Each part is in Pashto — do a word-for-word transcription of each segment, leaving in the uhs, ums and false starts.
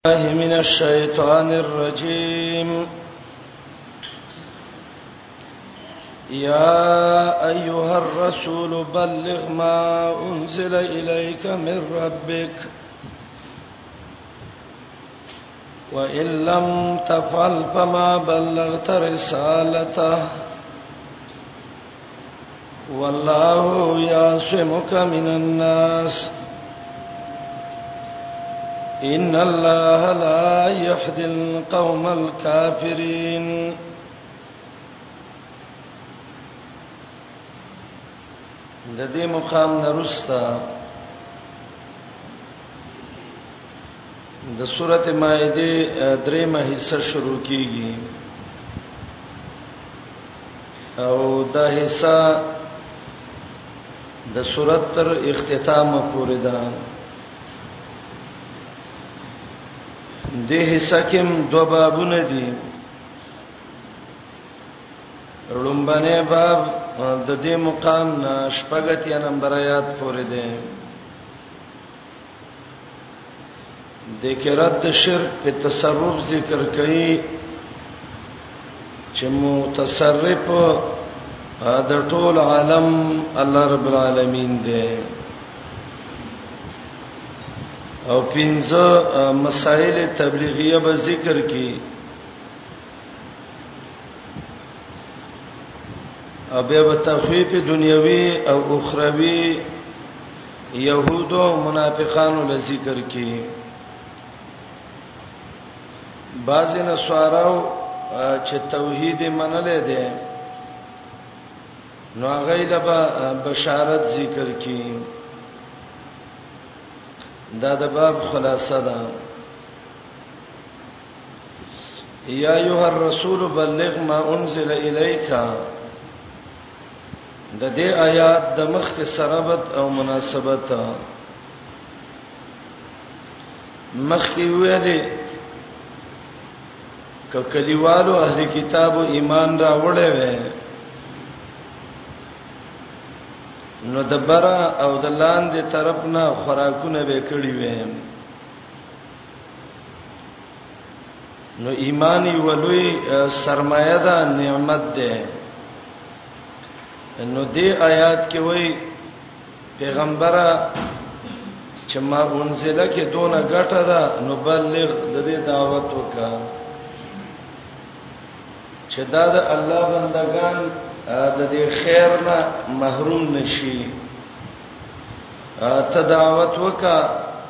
الله من الشيطان الرجيم. يا أيها الرسول بلغ ما أنزل إليك من ربك وإن لم تفعل فما بلغت رسالته والله يعصمك من الناس إن الله لا يهدي القوم الكافرين. د دې مقام نرستا د سورته مائده درېمه حصہ شروع کیږي او دا حصہ د سورته تر اختتام پورې ده. د حصہ کې دوه بابونه دي. لومبنه باب د دې مقام نه شپږتیا نمبر آیات پورې ده. د کرات شرک په تصرف ذکر کړي چې متصرف د ټول عالم الله رب العالمین دی او پنځه مسائل تبلیغیه به ذکر کړي او به تخفیف دنیوي او اخروی يهودو منافقانو له ذکر کړي. بعضی نسواراو چې توحید منلې ده نو غیله به بشارت ذکر کړي. دا د باب خلاصه ده. یا ایها الرسول بلغ ما انزل الیک. د دې آیات د مخ کې سرابت او مناسبت مخ کې ویلې ک کلیوالو اهل کتابو ایمان را وړې وې نو دبره او د لاندې طرف نه خوراکونه به کړی وې نو ایمانی ولوی سرمایه ده نعمت ده. نو دې آیات کې وایي پیغمبره چې ما انزله کې دونه ګټه ده نو بلغ د دې دعوت وکړه چې دا د الله بندگان د دې خیر نه محروم نشي. ته دعوت وکړه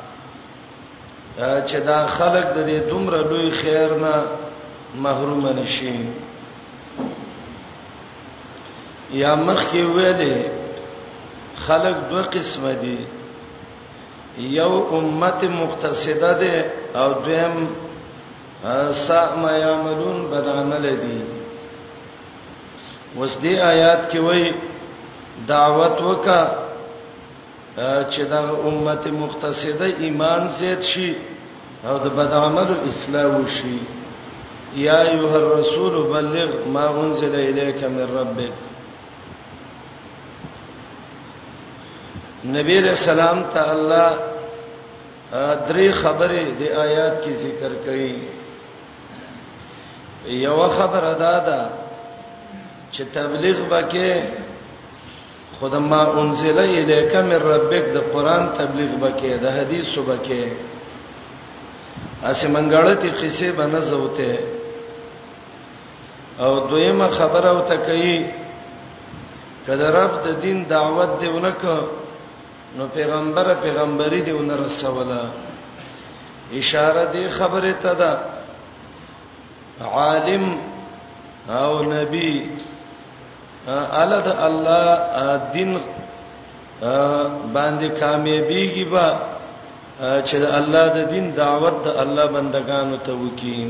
چې دا خلک د دې دومره لوی خیر نه محروم نشي. یا مخ کې ویلې خلق دوه قسمه دي. یو امت مقتصده ده او دویم ساء ما یعملون بدعمل دي. وس دې آیات کې وایي دعوت وکا چې دا امت مقتصده ایمان زیات شي او د بدعمل اصلاح وشي. یا ایها الرسول بلغ ما انزل الیک من ربک. نبی رسول الله تعالی درې خبرې د آیات کې ذکر کړي. یو خبره دا ده چې تبلیغ وکې خدما انزل الیک من ربک د قران تبلیغ وکې د حدیث وکې اسې منګړتي قصې بنځوته. او دویمه خبره او تکي کله رب د دین دعوت دیونکه نو پیغمبر پیغمبري دیونه رسوله. اشاره دی خبره ته ده عالم او نبی الد الله دین باندې کامیابیږي با چې الله د دین دعوت د الله بندگانو ته وکي.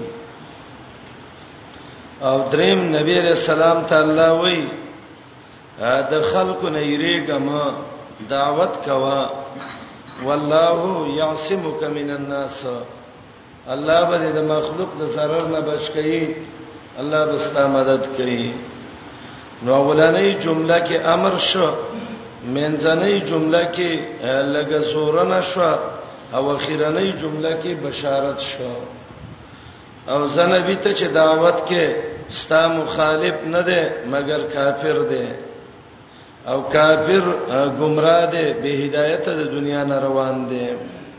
او دریم نبی رسول الله تعالی وای د خلکو نه یریګما دعوت کوا والله یعصمک من الناس. الله به د مخلوق د zarar نه بچ کړي. الله به ستاسو مدد کوي. نو اولنۍ جمله کې امر شو منځنۍ جمله کې لګه سورنه شو او اخیرنۍ جمله کې بشارت شو او زنبی ته چې دعوت کې ستا مخالف نه دی مگر کافر دی او کافر گمراه دی به هدایت د دنیا نه روان دی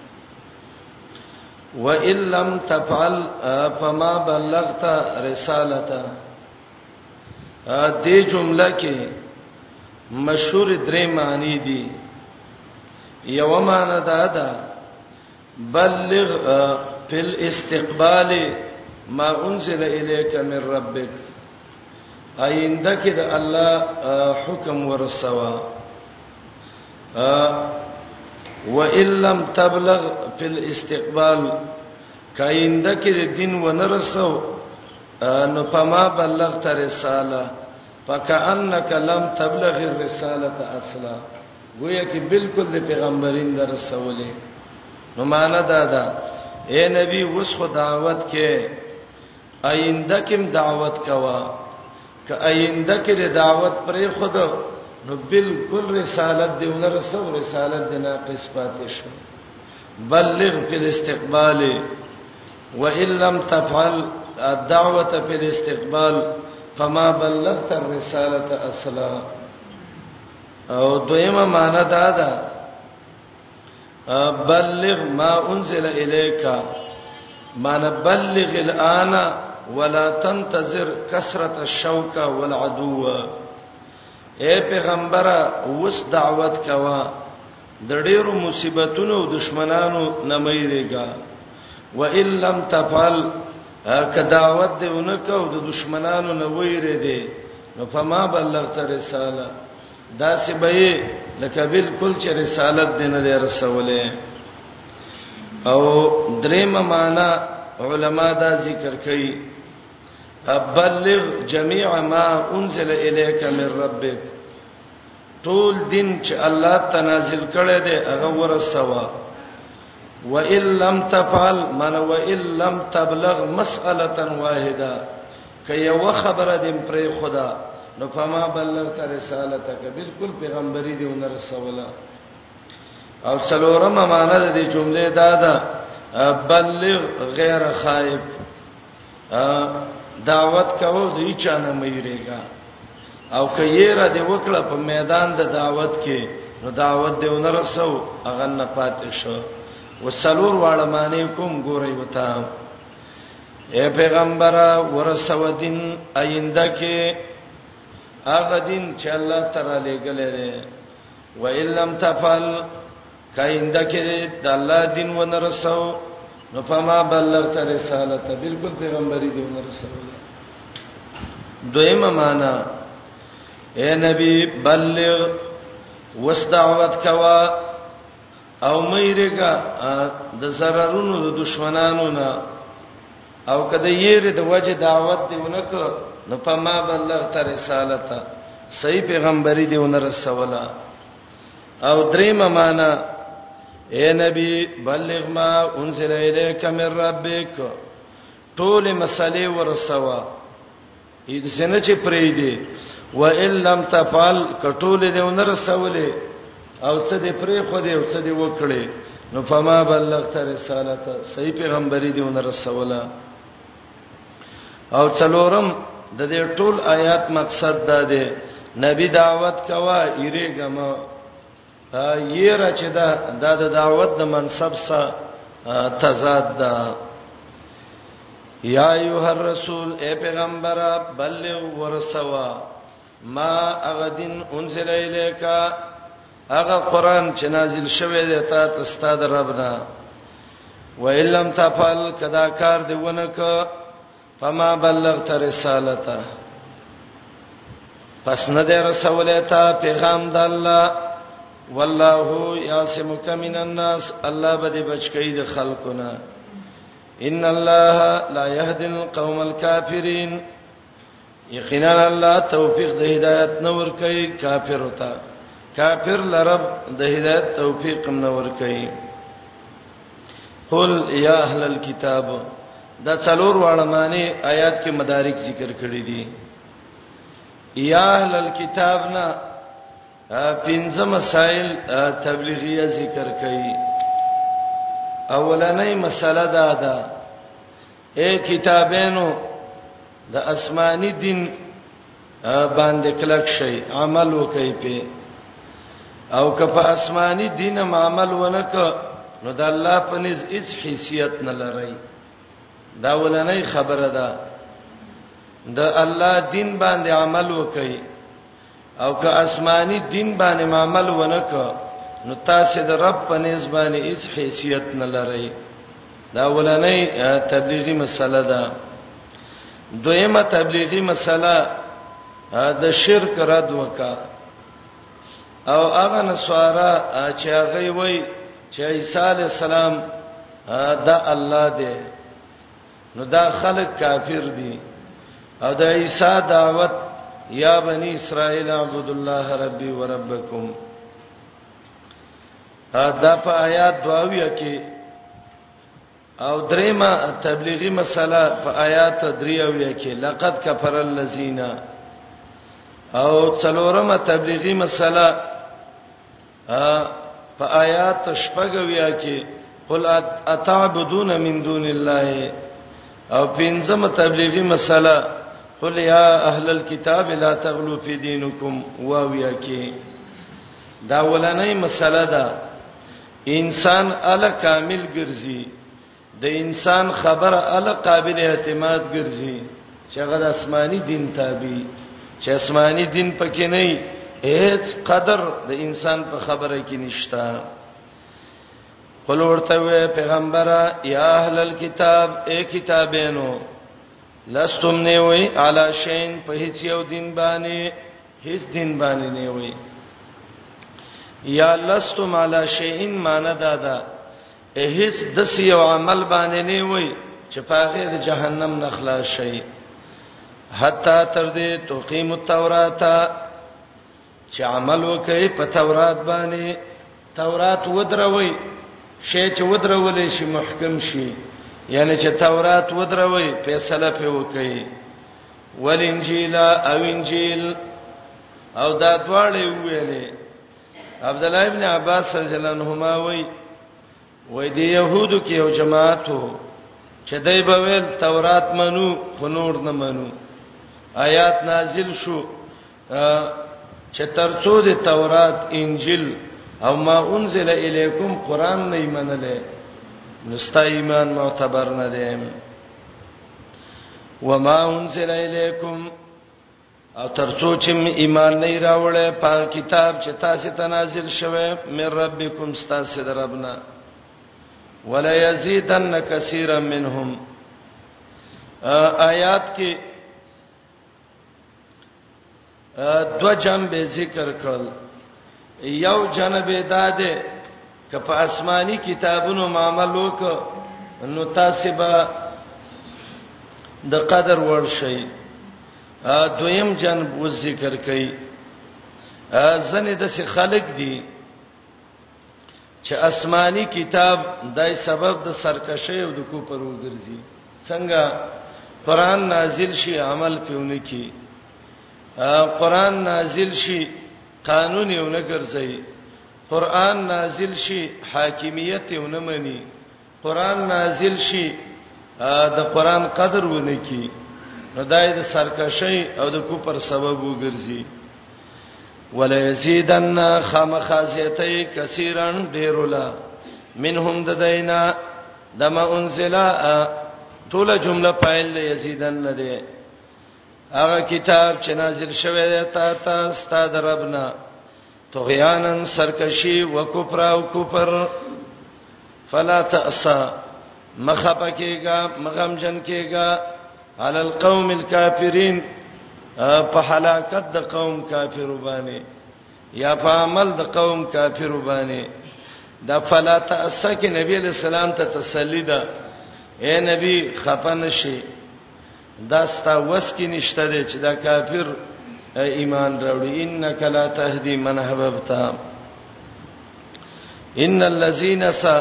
وَإِن لَّمْ تَفْعَلْ فَمَا بَلَّغْتَ رِسَالَتَهُ دې جمله کې مشهور درې معنی دي یو معنی دا ده بلغ فی الاستقبال ما انزل الیک من ربک آینده کې د الله حکم ورسوا وَإِن لَّمْ تَبْلَغْ فِي الاستقبال کاینده کې د دین ونرسو نو فما بلغت رساله فكأنك لم تبلغ الرساله اصلا گویا کې بالکل د پیغمبرین در رسولې نو معنا دا ده اے نبی وس خو دعوت کې آینده کې دعوت کوا ک آینده کې دعوت پرې خود نو بالکل رسالت دی ونرسو رسالت دی ناقص پاتې شو بلغ فی الاستقبال وان لم تفعل الدعوه فی الاستقبال فما بلغت الرساله اصلا او دویمه معنا دا ده بلغ ما انزل الیک معنا بلغ الان ولا تنتظر کثرت الشوک والعدو اے پیغمبره وس دعوت کوا د ډیرو مصیبتونو او دشمنانو نه مېریګا و ان لم تفعل ک دعوت دیونه کو د دشمنانو نه وېری دي نو فما بلغت رساله دا سی به لکه بالکل چې رسالت دینه دی رسوله او دریم معنا علما دا ذکر کوي بلغ جميع ما انزل اليك من ربك ټول دین چې الله تنازل کړی دی هغه ورسوا وان لم تفعل من وان لم تبلغ مساله واحده کيو خبره دې پرې خدا نو فما بلغت رسالتک بالکل پیغمبري دی ونرسوله او څلورمه معنا د دې جملې دا ده بلغ غیر خائف دعوت کوو دوی چانه مېریګا او کایره دی وکړه په میدان د دعوت کې نو دعوت دی ونرسو هغه نه پاتې شو وسلور واړه معنی کوم ګورې وتا اے پیغمبره ورسو دین آینده کې هغه دین چې الله تعالی لګلې ده و ان لم تفعل کاینده کې د الله دین ونرسو نو فما بلغت رسالته بالکل پیغمبري دی ونرسو دویمه معنا اے نبی بلغ وسدعوت کوا او مېریګه د زررونو د دشمنانو نه او کله یې د وجه دعوت دیونه کو نو پما بلغت رسالته صحیح پیغمبري دیونه رسوله او دریمه معنا اے نبی بلغ ما انزل الیک من ربک ټول مسالې ورسوا اې څنګه چې پرې دی و ان لم تفعل کټول دیونه رسوله او څه دې پرې خو دې او څه دې وکړي نو فما بلغت رسالته صحیح پیغمبري دیونه رسوله او څلورم د دې ټول آیات مقصد دا دی نبی دعوت کوا یریګما یې راچې دا د دعوت د منصب سره تضاد ده یا ایها الرسول اے پیغمبر بلغ ورسوا ما اغدن انزل الیک هغه قران چې نازل شوی دی ته استاد ربنا و ان لم تفعل کدا کار دی ونک فما بلغت رسالته پس نه دی رسوله ته پیغام د الله والله یاسمک من الناس الله به دې بچی د خلقونه ان الله لا يهدي القوم الكافرين یقینا الله توفیق د هدایت نور کوي کافر وتا کافر لرب د هدایت توفیق نور کوي قل یا اهل الكتاب دا څلور واړه معنی آیات کې مدارک ذکر کړی دي یا اهل الكتاب نا پنځه مسائل تبلیغیه ذکر کړي اولنۍ مسله دا ده اے کتابینو د آسمانی دین باندې کلک شي عمل وکي په او که په آسمانی دین عمل ونک نو د الله په نس هیڅ حیثیت نه لري دا ولنۍ خبره ده د الله دین باندې عمل وکي او که آسمانی دین باندې عمل ونک نو تاسو د رب په نس باندې هیڅ حیثیت نه لري دا ولنۍ تبلیغی مسله ده دویمه تبلیغی مسله د شرک رد وکا او هغه نسوارا چې هغه وای چې عیسی علی السلام دا الله دی نو دا خلک کافر دي او د عیسی دعوت یا بنی اسرائیل اعبدوا الله ربي وربکم دا په آیات دواویه کې او دریمه تبلیغی مسله په آیات دریویه کې لقد کفر الذین او څلورمه تبلیغی مسله په آیات شپږویا کې قل اتعبدون من دون الله او پنځمه تبلیغی مسله قل یا اهل الكتاب لا تغلوا في دينكم واویا کې دا ولنۍ مسله ده انسان ال کامل ګرځي د انسان خبره ال قابل اعتماد ګرځي چې هغه د آسمانی دین تابع چې آسمانی دین پکې نه هیڅ قدر د انسان په خبره کې نشتا قل ورته پیغمبره یا اهل الكتاب اے کتابینو لستم نه وای علی شین په هیڅ یو دین باندې هیڅ دین باندې نه وای یا لستم علی شین معنی دادا هیڅ د یو عمل باندې نه وای چې پاغه د جهنم نه خلاص شي حتا تر دې توقیم التورات چې عمل وکړي په تورات باندې تورات ودروي شی چې ودرولې شي محکم شي یعنی چې تورات ودروي فیصله په وکړي ول انجیل او انجیل او دا دواړه ویلې عبد الله ابن عباس رضی الله عنهما وای وای دی يهودو کې یو جماعتو چې دای په ویل تورات منو خو نور نه منو آیات نازل شو چې ترڅو د تورات انجیل او ما انزل الیکم قران نه منله نستا ایمان معتبر نه دی وما انزل الیکم او ترڅو چې ایمان نه راوړې په کتاب چې تاسو ته نازل شوه مې ربکم تاسو دربنا ولا یزیدن کثیرا منهم آیات کې دو جنب ذکر کړل یو جنب داده ک په آسمانی کتابونو معامل وک نو تاسو به د قدر ورشي دویم جنب و ذکر کړي ځنه د څه خلق دي چې آسمانی کتاب دای سبب د سرکشي او د کوپر وګرځي څنګه قران نازل شي عمل پیونه کی قران نازل شي قانون یې ونه ګرځي قران نازل شي حاکمیت یې ونه مني قران نازل شي د قران قدر ونه کی نو دای د سرکشي او د کوپر سبب وګرځي ولا یزيدن خامخازیته کثیرن ډیرولا منهم ددینا دما انزلا ټول جمله فاعل یزيدن نه ده هغه کتاب چې نازل شوی دی تا ته استاد ربنا طغیانن سرکشی وکفر او کفر فلا تاسا مخبکیگا مغمجن کیگا علی القوم الکافرین په هلاکت د قوم کافر باندې یا په عمل د قوم کافر باندې دا فلا تاسا کې نبی علیہ السلام ته تسلی ده اے نبی خفن شي دا ستا وس کې نشته دی چې دا کافر ایمان راوړي انک لا تهدی من احببت ان الذين س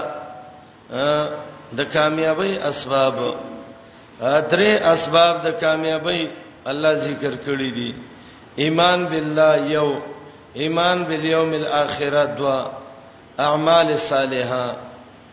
د کامیابی اسباب درې اسباب د کامیابی الله ذکر کړی دي ایمان بالله یو ایمان بالیوم الاخره دوا اعمال صالحه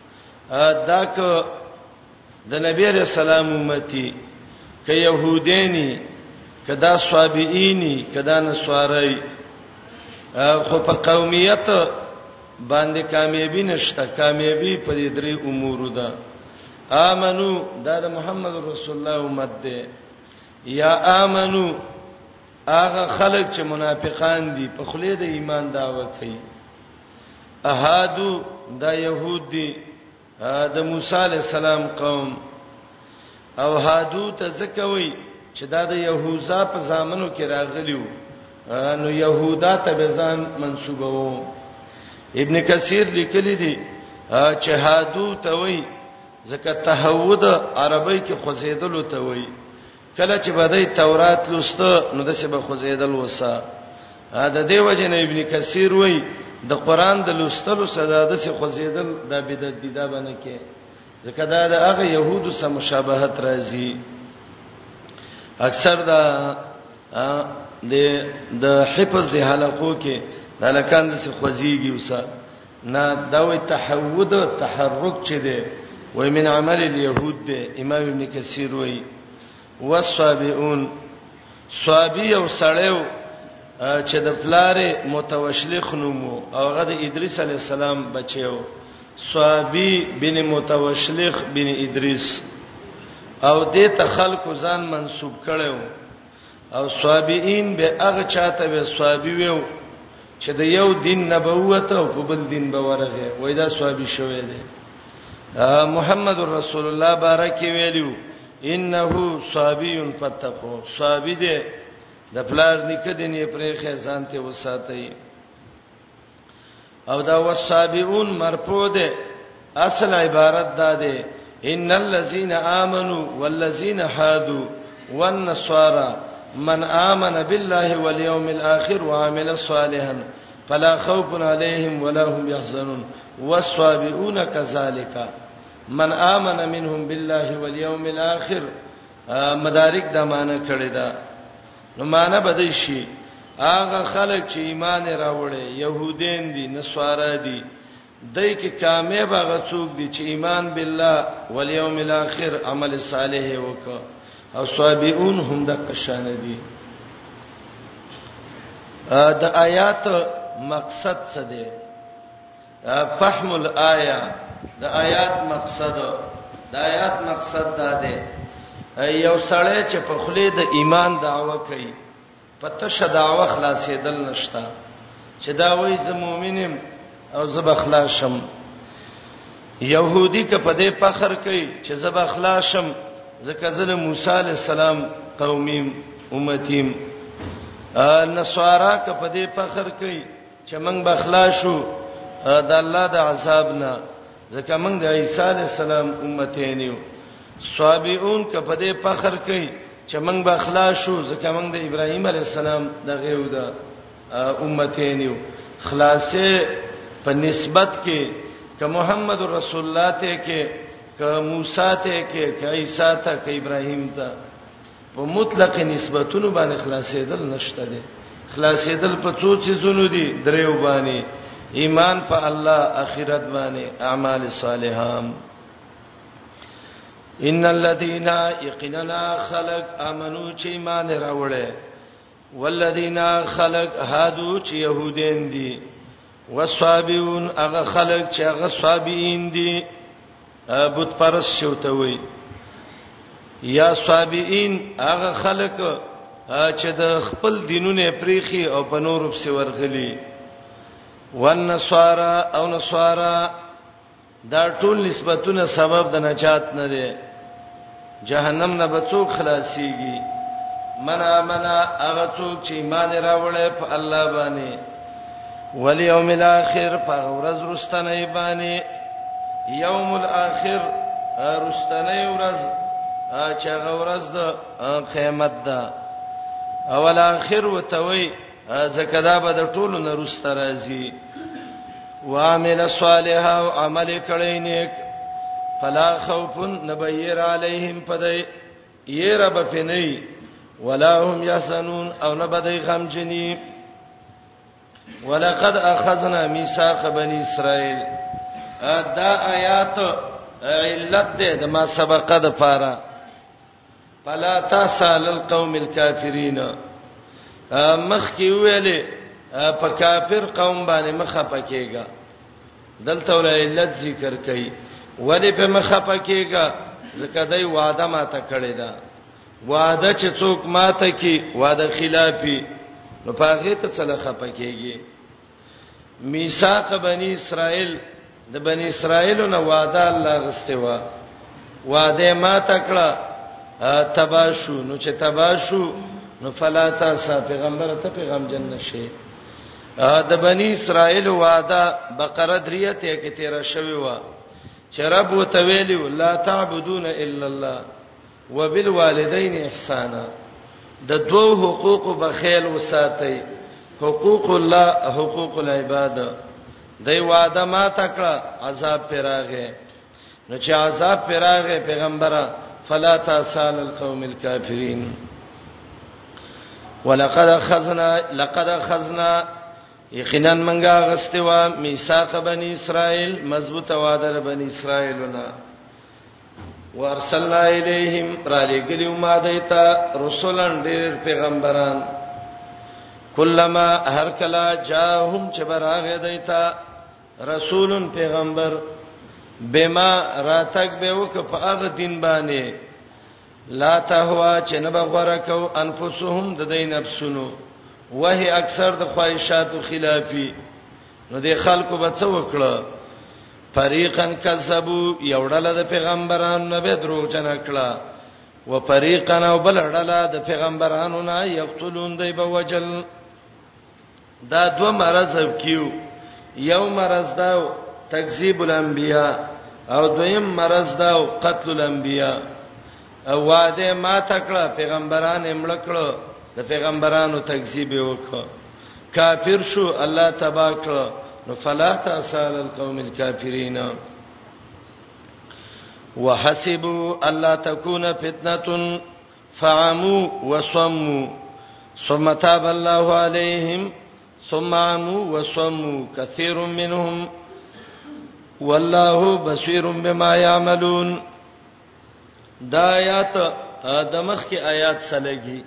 دا ک د نبی علیہ السلام امتی ک يهوديني کدا صابئيني کدا نسواري خو په قومیت باندې کامیابی نشته کامیابی په دې درې امور ده امنو دا د محمد رسول الله امت ده یا امنو هغه خلک چې منافقان دي په خله د ایمان داوا کوي احادو دا يهود دي د موسی علی السلام قوم او هادو ته زکوي چې دا د يهوذا په زامنو کې راغلیو نو يهودا ته به ځان منسوبو ابن کثیر لیکلی دی چې هادو ته وای ځکه تهود عربی کې خوځیدل ته وای کله چې بدای تورات لسته نو د څه به خوځیدل وسه دا دیو جن ابن کثیر وای د قران د لستلو ساده څه خوځیدل د بدعت دي دا باندې کې ځکه دا د هغه يهودو سره مشابهت راځي اکثر دا د د حفظ د حلقو کې د لکان د څه خوځيږي وسه نه دا وای تحود تحرک چي دي وای من عمل اليهود دي امام ابن کثیر وای والصابئون صابئ او سړیو چې د پلار متوشلخ نومو او هغه د ادریس علی السلام بچیو صابئ بن متوشلخ بن ادریس او دې ته خلق ځان منسوب کړو او صابئین به هغه چاته به صابئ ویو چې د یو دین نبوت او په بل دین به ورغه وای دا صابئ شوی دی محمد رسول الله بارک ویلو انه صابئ فتقوا صابئ دې د پلار نکدنې پرې خزان ته وساتای او دا والصابئون مرفوع ده اصل عبارت ده ده ان الذين امنوا والذين هادوا والنصارى من آمن بالله واليوم الآخر وعمل صالحا فلا خوف عليهم ولا هم يحزنون والصابئون كذلك من آمن منهم بالله واليوم الآخر مدارک د معنی کړی دا نو معنی بدای شي هغه خلک چې ایمان راوړي يهودین دي نصارا دي دای کی کامیاب هغه څوک دي چې ایمان بالله والیوم الاخر عمل صالح وکړي او صابئون هم د قشان دي د آیات مقصد څه دی فهم الآیه د آیات مقصد د آیات مقصد دا دی یو سړی چې په خله د ایمان دعوه کوي پته ش دعوه خلاصېدل نشتا چې دا وایي زه مؤمنم او زه بخلاصم يهودي که په دې فخر کوي چې زه بخلاصم ځکه زه موسی عليه السلام قومیم امتیم نصارا که په دې فخر کوي چې موږ بخلاصو د الله د عذاب نه ځکه موږ د عیسی عليه السلام امتین یو صابئون که په دې فخر کوي چې موږ بخلاصو ځکه موږ د ابراهیم عليه السلام د غیو د امتین یو خلاصې په نسبت کې که محمد رسول الله ته کې که موسی ته کې که عیسی ته که ابراهیم ته په مطلق نسبتونو باندې خلاصېدل نشته دي خلاصېدل په څو چیزونو دي دریو باندې ایمان په الله اخرت باندې اعمال صالحه ان الذين يقيننا خلق امنوا چې ایمان راوړل والذین خلق هادو چې يهودین دي والصابئون هغه خلق چې هغه صابئین دي بت پرست شوته وي یا صابئین هغه خلق چې د خپل دینونه پریخي او په نور په ورغلي والنصارى او نصارى دا ټول نسبتونه سبب د نجات نه دي جهنم نه بڅوک خلاصيږي من امنا هغه څوک چې ایمان راوړي په الله باندې والیوم الاخر په ورځ رستنه باندې یوم الاخر رستنه ورځ چې هغه ورځ د قیامت ده اول اخر وتوي زکدا به د ټولو نه رست راځي وعمل صالحا او عمل کړي نیک فلا خوف نبیر علیهم پدای یره بفنی ولا هم یحزنون او نبدای غمجنی ولقد اخذنا ميثاق بني اسرائيل دا آیات علت ده د ما سبقه د پاره فلا تسال القوم الكافرين مخ کی ویلې په کافر قوم باندې مخه پکېګا دلته ول علت ذکر کړي ولی په مخه پکېګا ځکه دای وعده ماته کړی دا وعده چې څوک ماته کی وعده خلافی نو پاغه ته څلخه پکېږي میثاق بنی اسرائیل د بنی اسرائیل نو وعده الله غستوا وعده ماته کړه تباشو نو چې تباشو نو فلا تاسا پیغمبر ته پیغام جن شي د بنی اسرائیل وعده بقره دریته کې تیر شوی و چې رب وتویلی لا تعبدون الا الله وبالوالدین احسانا د دوه حقوق بخیل وساتئ حقوق الله حقوق العباد دای وعده ما تکړه عذاب پراغه نو چې عذاب پراغه پیغمبره فلا تسال القوم الكافرين ولقد اخذنا لقد اخذنا یقینا منګه غستوا میثاق بنی اسرائیل مضبوطه وعده بنی اسرائیلونه ورسلنا الیہم را لګلیو ما دیتا رسولان ډیر پیغمبران کلمہ هر کلا جاءهم چبراغه دیتا رسولن پیغمبر بما راتک به وک په هغه دین باندې لا تهوا چې نه بغورکو انفسهم د دین نفسونو وهي اکثر د خواهشاتو خلافی نو د خلکو به څه وکړه فریقن کذبوا یوړل د پیغمبرانو نه به دروغ جن کړه و فریقن او بلړل د پیغمبرانو نه یقتلون دی به وجل دا دوه مرز کیو یو مرز دا تکذیب الانبیاء او دویم مرز دا قتل الانبیاء او وعده ما تکړه پیغمبران امړکړه د پیغمبرانو تکذیب وکړه کافر شو الله تبا کړه نو فلا تسال القوم الكافرين وحسبوا الا تكون فتنه فعموا وصموا ثم تاب الله عليهم ثم عموا وصموا كثير منهم والله بصير بما يعملون دا آیات د مخ کې آیات سلګي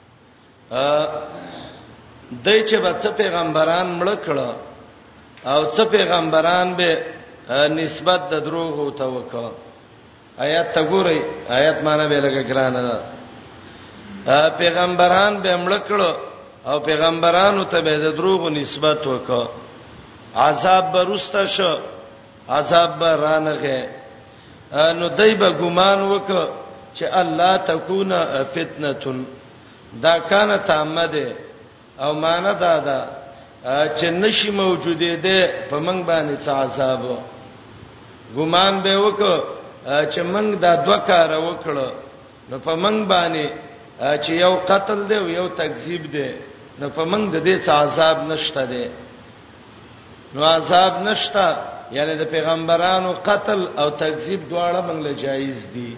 دای چې بچ پیغمبران مړ کړه او څه پیغمبران به نسبت د دروغ او توکا آیات ته ګورئ آیات معنی به لګی ګرانه ده پیغمبران به مړ کړه او پیغمبرانو ته به د دروغ نسبت وکړه عذاب برسته شو عذاب برانغه نو دای به ګمان وکړه چې الله تکونه فتنه دا کانه تعمد او معنی دا ده چې نشي موجوده ده په منګ باندې څه عذاب ګمان به وکړه چې منګ دا دوه کار وکړه نو په منګ باندې چې یو قتل دی او یو تکذیب دی نو په منګ د دې څه عذاب نشته دی نو عذاب نشته یعنی د پیغمبرانو قتل او تکذیب دواړه موږ له جایز دي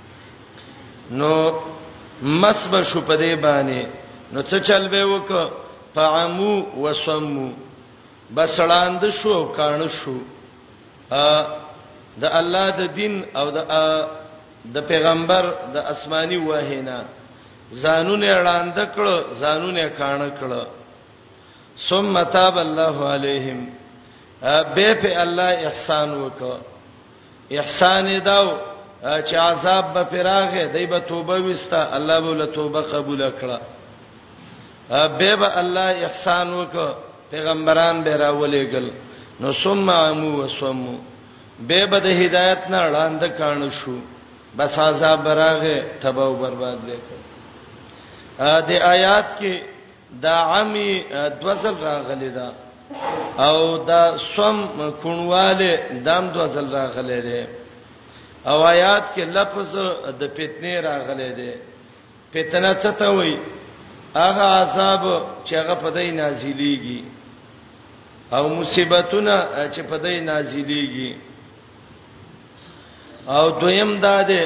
نو مسب شو په دې باندې نو څه چل به وک فعمو وسمو بسړاند شو کان شو ا د الله د دین او د د پیغمبر د آسماني وحینا زانونه اړاند کړه زانونه کان کړه ثم تاب الله علیهم به په الله احسان وکړه احسان داو چې عذاب به پراغه دای به توبه وستا الله به له توبه قبول کړه به به الله احسان وکړه پیغمبران به راولېګل نو ثم عمو وسمو به به د هدایت نه وړاند کانو شو بس عذاب براغه تباہ او برباد وکړه د آیات کې دا عمی دوزل راغلی دا او دا سم کونواله دام دوزل راغلی دی او آیات کې لفظ د فتنې راغلی دی فتنه څه ته وایي هغه عذاب چې هغه په دای نازلېږي او مصیبتونه چې په دای نازلېږي او دویم دا ده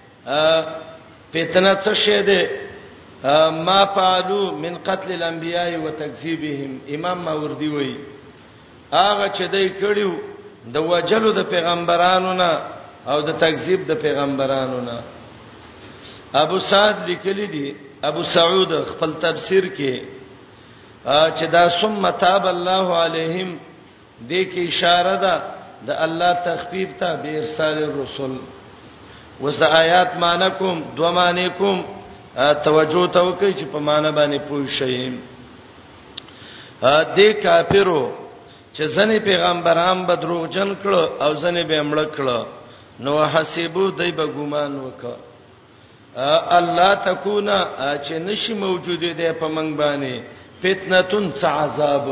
فتنه څه شه ده ما فعلوا من قتل الانبیاء وتکذیبهم امام ماوردی وایي هغه چې دای کړیو د وجلو د پیغمبرانو نه او د تکذیب د پیغمبرانو نه. ابو سعد لیکلی دی ابو سعود خپل تفسیر کې چې دا ثم تاب الله علیهم دې کې اشاره ده د الله تخفیف ته به ارسال الرسل. وس آیات معنی کوم دوه معنی کوم توجه ته وکړئ چې په معنی باندې پوه شئ. دې کافرو چې ځنې پیغمبران به دروغجن کړه او ځنې به امړ کړه نو حسبو دای به ګمان وکړه الله تکونا چې نشي موجوده ده په منګ باندې فتنتون عذاب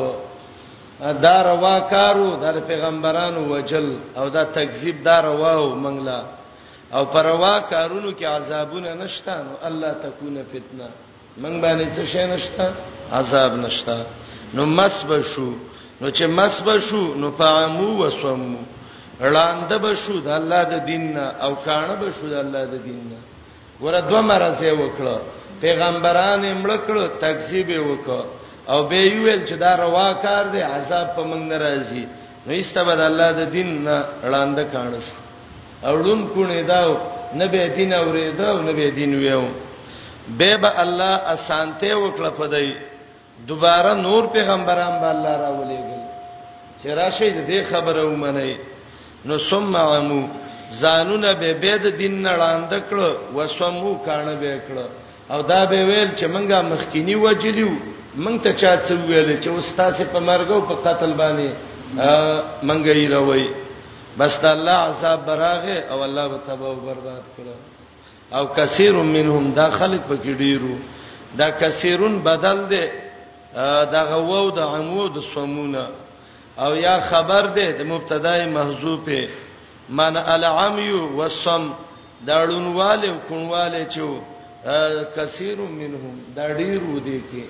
دا روا کارو د پیغمبرانو وجل او دا تکذیب دا رواو منګلا او پروا کارونو کې عذابونه نشته نو الله تکونه فتنه منګ باندې څه شي نشته عذاب نشته نو مسب شو نو چې مسب شو نو فامو وسمو وړاند به شو د الله د دین او کانه به شو د الله د دین ګوره دوه مرزه وکړه پیغمبران امړ کړه تکذیب وکړه او به ویل چې دا روا کار دی عذاب په موږ ناراضي نو ایستبد الله د دین نه وړاند کانه شو اولون کونه داو نه به دین اوریدو نه به دین ویو به به الله اسانته وکړه پدای دوباره نور پیغمبران به الله راولېګل چې راشي دې خبره ومني نو ثم عمو زانونه به بيد دین نه وړاند کړه وسمو کانه به کړه او دا به ویل چې منګه مخکینی وجلیو منګ ته چا څه ویل چې استاد په مرګ او په قتل باندې منګه یې روي بس الله عذاب براغه او الله به تباہ او برباد کړه او کثیر منهم دا خلق پکې ډیرو دا کثیرون بدل دی دا غوو د عمود سمونه او یا خبر دی د مبتدای محذوفه معنی العمی والصم دا ډونواله کونواله چو کثیر منهم دا ډیرو دي کې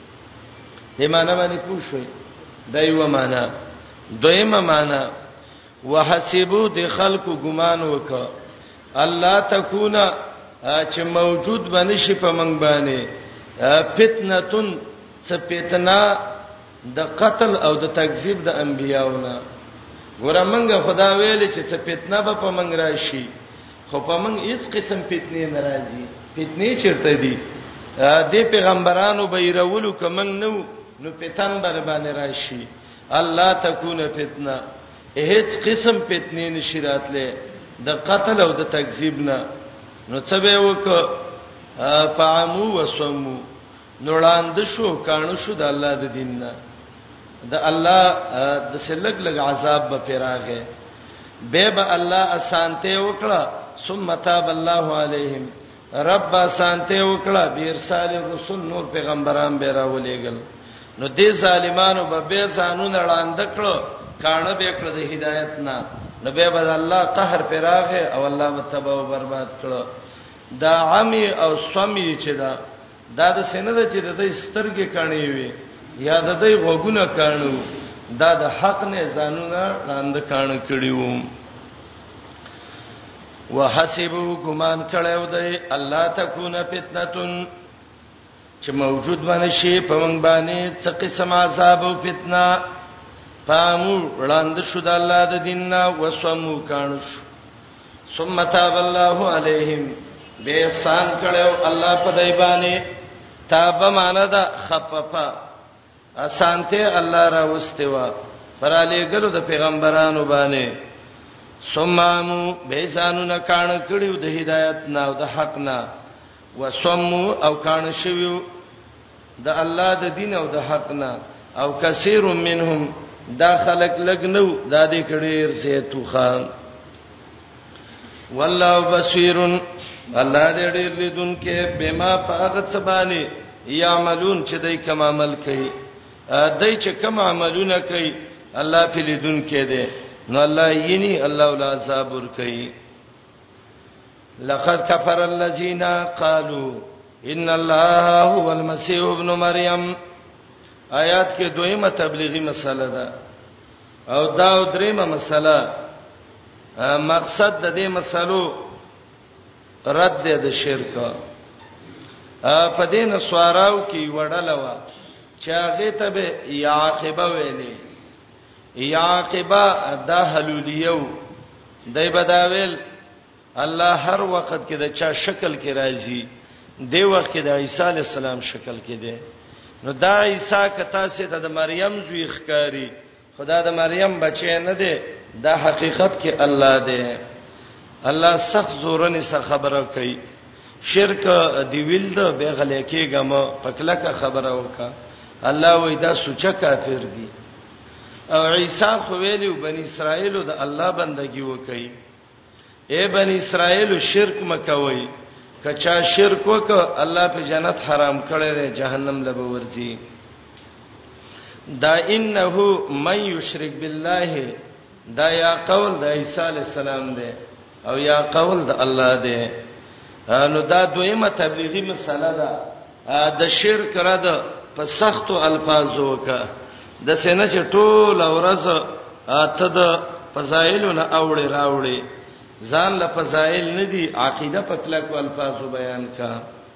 دې معنی باندې پوښوي دایو معنی دویمه معنی وحسبو د خلقو ګمان وکړه الله تکونا چې موجود بنشي په منګ باندې فتنتون څه فتنه د قتل او د تکذیب د انبیاونه ګوره منګه خدا ویل چې څه فتنه به په منګ راشي خو په منګ هیڅ قسم فتنه ناراضي فتنه چیرته دي د پیغمبرانو به يرولو کمن نو نو فتن بر باندې راشي الله تکونه فتنه هیڅ قسم فتنه نشی راتله د قتل او د تکذیب نه نو څه به وک فامو وسمو نوړاند شو کانو شو د الله د دین نه د الله د سلګ لګ عذاب به پیراغه به به الله اسانته وکړه ثم تاب الله علیهم رب اسانته وکړه بیرسال رسول نور پیغمبران به راولېګل نو دې ظالمانو به به ځانو نړاند کړو کانه به کړ د هدایت نه نو به به الله قهر پیراغه او الله متبا او برباد کړو دا عمی او سمی چې دا دا د سینده چې د سترګې کانی وي یا د دې غوګونه کانو دا د حق نه ځانونه لاند کان کړیو وحسبوا ګمان کړو دی الله تکونه فتنه چې موجود باندې شي په من باندې څه قسم عذاب او فتنه پامو وړاند شو د الله د دیننا وسمو کانو ثم تاب الله علیهم به احسان کړو الله په دای باندې تاب معنا دا خففا اسانته الله را واستوا پر علی ګلو د پیغمبرانو باندې ثمامو به ځانو نه کان کړیو د هدایت نه او د حق نه وسمو او کان شویو د الله د دین او د حق نه او کثیر منهم دا خلق لګنو د دې کډیر زیتو خان والله بصیر الله دې ډېر لیدونکې بما پاغت سبانی یعملون چې دای کوم عمل کوي دای چې کوم عملونه کوي الله په لیدونکې دی نو الله یینی الله ولا عذاب ور کوي لقد كفر الذين قالوا ان الله هو المسيح ابن مريم آیات کې دویمه تبلیغی مسله ده او دا دریمه مسله مقصد د دې مسلو رد د شرک په دین سواراو کې وړل و چې هغه ته به یعقبه ویلې یعقبه د حلولیو دای بداویل الله هر وخت کې د چا شکل کې راځي دی وخت کې د عیسی علی السلام شکل کې دی نو دا عیسی کته سي د مریم زوی ښکاری خدا د مریم بچی نه دی دا حقیقت کې الله دی الله سخت زورنی سره خبره کوي شرک دی ویل د به غلې کېګم پکلکه خبره وکا الله وای دا سوچا کافر دي او عیسی خو ویلو بنی اسرائیل د الله بندگی وکي اے بنی اسرائیل شرک مکوئ کچا شرک وک الله په جنت حرام کړی دی جهنم لبه ورځي دا انه من یشرک بالله دا یا قول د عیسی علی السلام دی او یا قول د الله دی نو دا دویمه تبلیغی مسله ده د شرک را ده په سختو الفاظو وکا د سینې چې ټول ورځ ته د فضایلونه اوړي راوړي ځان له فضایل نه دي عقیده په کلک الفاظو بیان کا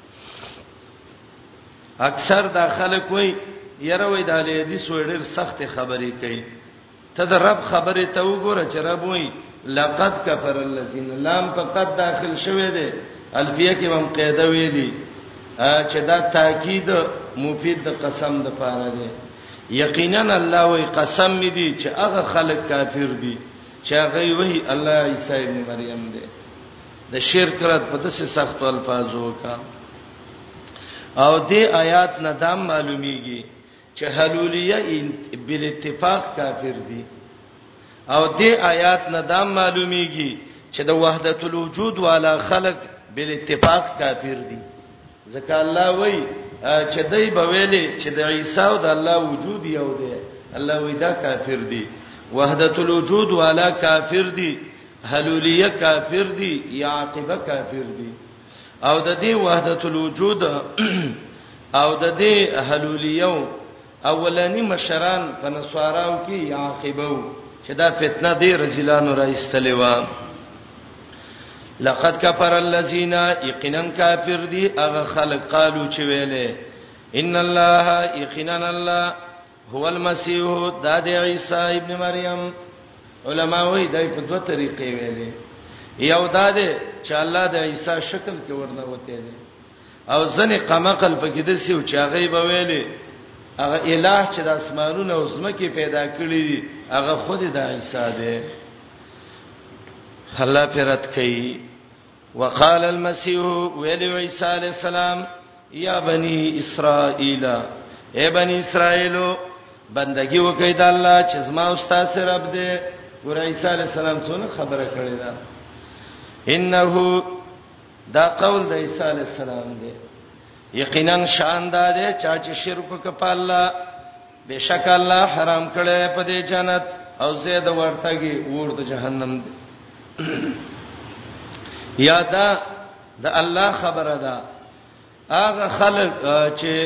اکثر دا خلک وای یره وای د حدیث وړر سخت خبرې کوي ته د رب خبره ته وګوره چې رب وای لقد کفر الذين لام فقط داخل شوه دي الفیه کې هم قاعده ویلي چې دا تاکید مفید د قسم د پاره دی یقینا الله وای قسم می دي چې هغه خلک کافر دي چې هغه وای الله عیسی ابن مریم دی د شرک رات په دسه سخت الفاظو کا او دې آیات نه دا معلومیږي چې حلولیه بل اتفاق کافر دي او دې آیات نه دا معلومیږي چې د وحدت الوجود والا خلق بل اتفاق کافر دي ځکه الله وای چې دای په ویلي چې د عیسی او د الله وجود یو دی الله وای دا کافر دي وحدت الوجود والا کافر دي حلولیه کافر دي یعقبه کافر دي او د دې وحدت الوجود او د دې حلولیه اولانی مشران په نصاراو کې یعقبه چې دا فتنه دی رجلانو را استلوا لقد كفر الذين يقينا كافر دي اغه خلق قالو چې ویلې ان الله يقينا الله هو المسيح د عيسى ابن مريم علما وایي دای په دوه طریقې ویلې یو دا دی چې الله د عيسى شکل کې ورنه وته دي او ځنې قمقل پکې د سیو چې هغه به ویلې هغه الٰه چې د اسمانونو او زمکه پیدا کړی دي هغه خود د عيسى دی الله پرات کوي وقال المسيح ویل عيسى عليه السلام یا بني اسرائيل اے بني اسرائيل بندگی وکړئ د الله چې زما استاد سره رب دې ور عيسى عليه السلام څونه خبره کړې ده انه دا قول د عيسى عليه السلام دی یقینا شاندار دی چې شرک وکړ الله بشک الله حرام کړي په دې جنت او زید ورتګي ور د جهنم دی یا دا د الله خبره ده هغه خلک چې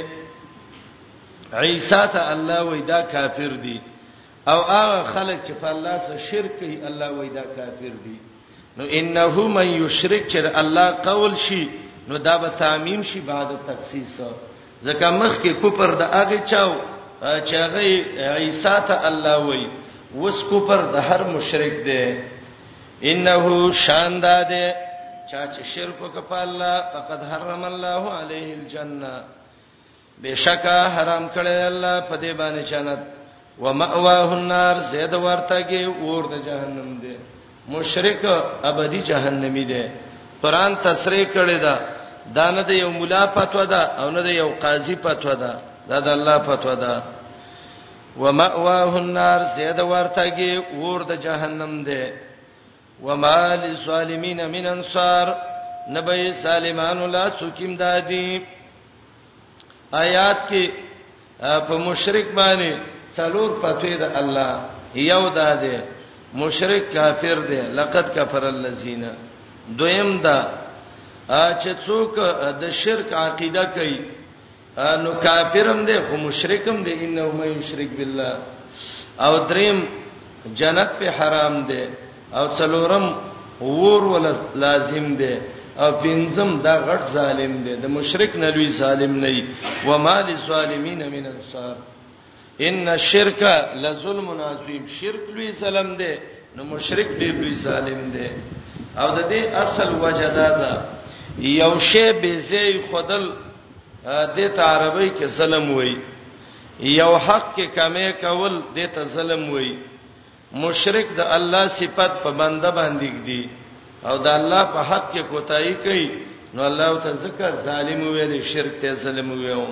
عیسی ته الله وای دا کافر دي او هغه خلک چې په الله سره شرک کوي الله وای دا کافر دي نو انه من یشرک چې الله قول شي نو دا به تعمیم شي بعد تخصیص ځکه مخ کې کفر د هغه چاو چې هغه عیسی ته الله وای وس کفر د هر مشرک دی انه شانداد چا چې شرک وکړ الله فقد حرم الله علیه الجنه بشکا حرام کړی الله په دې باندې جنت و مأواه النار زید ورتګي اور د جهنم دی مشرک ابدی جهنمی دی قران تصریح کړی دا دا نه د یو مولا فتوا ده او نه د یو قاضي فتوا ده دا د الله فتوا ده و مأواه النار زید ورتګي اور د جهنم دی وما للظالمین من انصار نبی سالمان لا سکیم دادی آیات کې په مشرک باندې څلور فتوی ده الله یو داده مشرک کافر دی لقد کفر الذین دویم دا چې څوک د شرک عقیده کوي نو کافرم دی خو مشرکم دی انه مې یشرک بالله او دریم جنت په حرام دی او څلورم ور ول لازم دی او پنځم دا غټ ظالم دی د مشرک نه لوی ظالم نه وي و ما للظالمین من انصار ان الشرک لظلم عظیم شرک لوی ظلم دی نو مشرک دی لوی ظالم دی. او د دې اصل وجدا ده یو شی به زی خودل د ته عربی کې ظلم وای، یو حق کې کمې کول د ته ظلم وای. مشرک د الله صفات په بنده باندې دی او د الله په حق کې کوتاهی کوي، نو الله ته ذکر ظالم ویل، شرک ته ظلم ویو.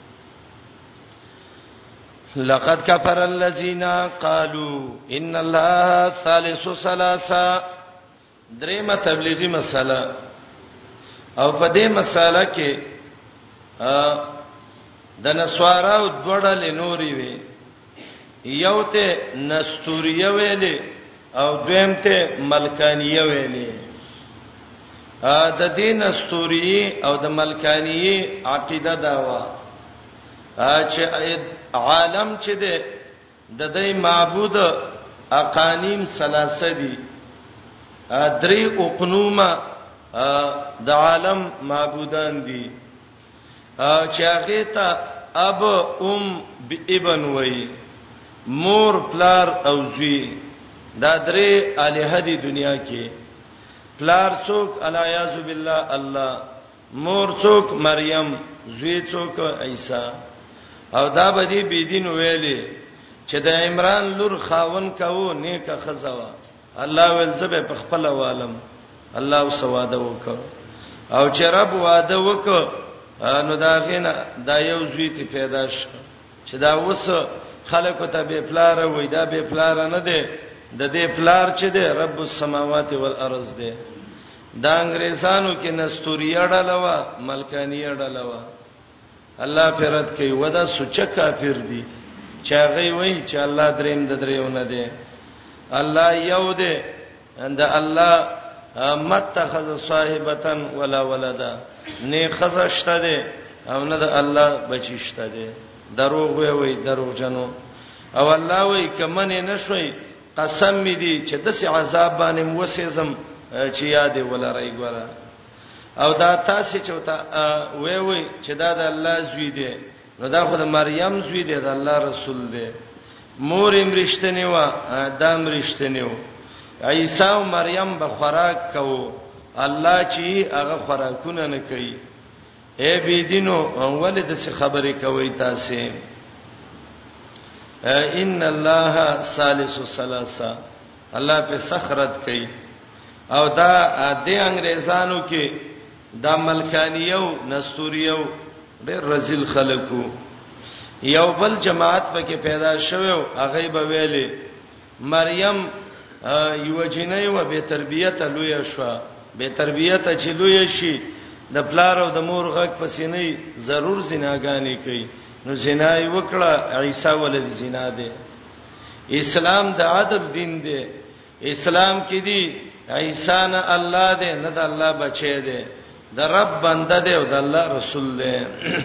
لقد كفر الذين قالوا ان الله ثالث ثلاثه. درېمه تبلیغی مسله او په دې مسله کې د نسوارو دوړل نوري وي، یو ته نستوریه ویلې او دویم ته ملکانیه ویلې. د دین نستوریه او د ملکانیه عقیده داوا چې عالم چې ده د دې معبود اقانیم ثلاثه دي، درې اقنومه د عالم معبودان دي چې هغه ته اب ام ابن وای، مور پلار او زوی. دا درې الہ دي دنیا کې. پلار څوک الیاذ بالله الله، مور څوک مریم، زوی څوک عیسی. او دا به دي بيدین ویلي چې د عمران لور خاون کاوه نیکه خزوا، الله ول زبه په خپل عالم الله سواده وکړه. او چې رب واده وکړه نو دا غینه دا یو زوی ته پیدا شو چې دا وس خلکو ته به پلار وای، دا به پلار نه دی، د دې پلار چې دی رب السماوات والارض دی. دا انګریزانو کې نستوریه ډلوا، ملکانیه ډلوا. الله پرد کوي ودا سوچ کافر دي چې هغه وای چې الله دریم د دریونه دی. الله یو دی، اند الله متخذ صاحبتن ولا ولدا، نه خزشته دی او نه د الله بچی شته دی. دروغ وی وی دروغ جنو. او الله وی کمنه نشوي قسم می دي چې د سي عذاب باندې موسېزم چې یاد ولرای ګوره. او دا تاسو چې وتا وی وی چې دا د الله زوی دی، نو دا خو د مریم زوی دی، د الله رسول دی. مور امرشتنی و ادم رښتنی و. عیسی او مریم به خوراک کوو، الله چې هغه خوراکونه نه کوي. اے بی دینو ولید څه خبرې کوي تاسو؟ ان الله ثالث ثلاثه، الله په سخرت کوي. او دا د انګريزانو کې د ملکانیو نستوریو ډېر رزل خلکو. یو بل جماعت پکې پیدا شوو، هغه به ویلي مریم یو جنې و به تربیته لوی شو، به تربیته چې لوی شي د پلار او د مور غږ پسې نه ضرور زناګانی کوي. نو زنا یې وکړه، عیسی ولید زنا دی. اسلام د عدل دین دی. اسلام کې دی عیسی نه الله دی نه د الله بچی دی، د رب بنده دی او د الله رسول دی.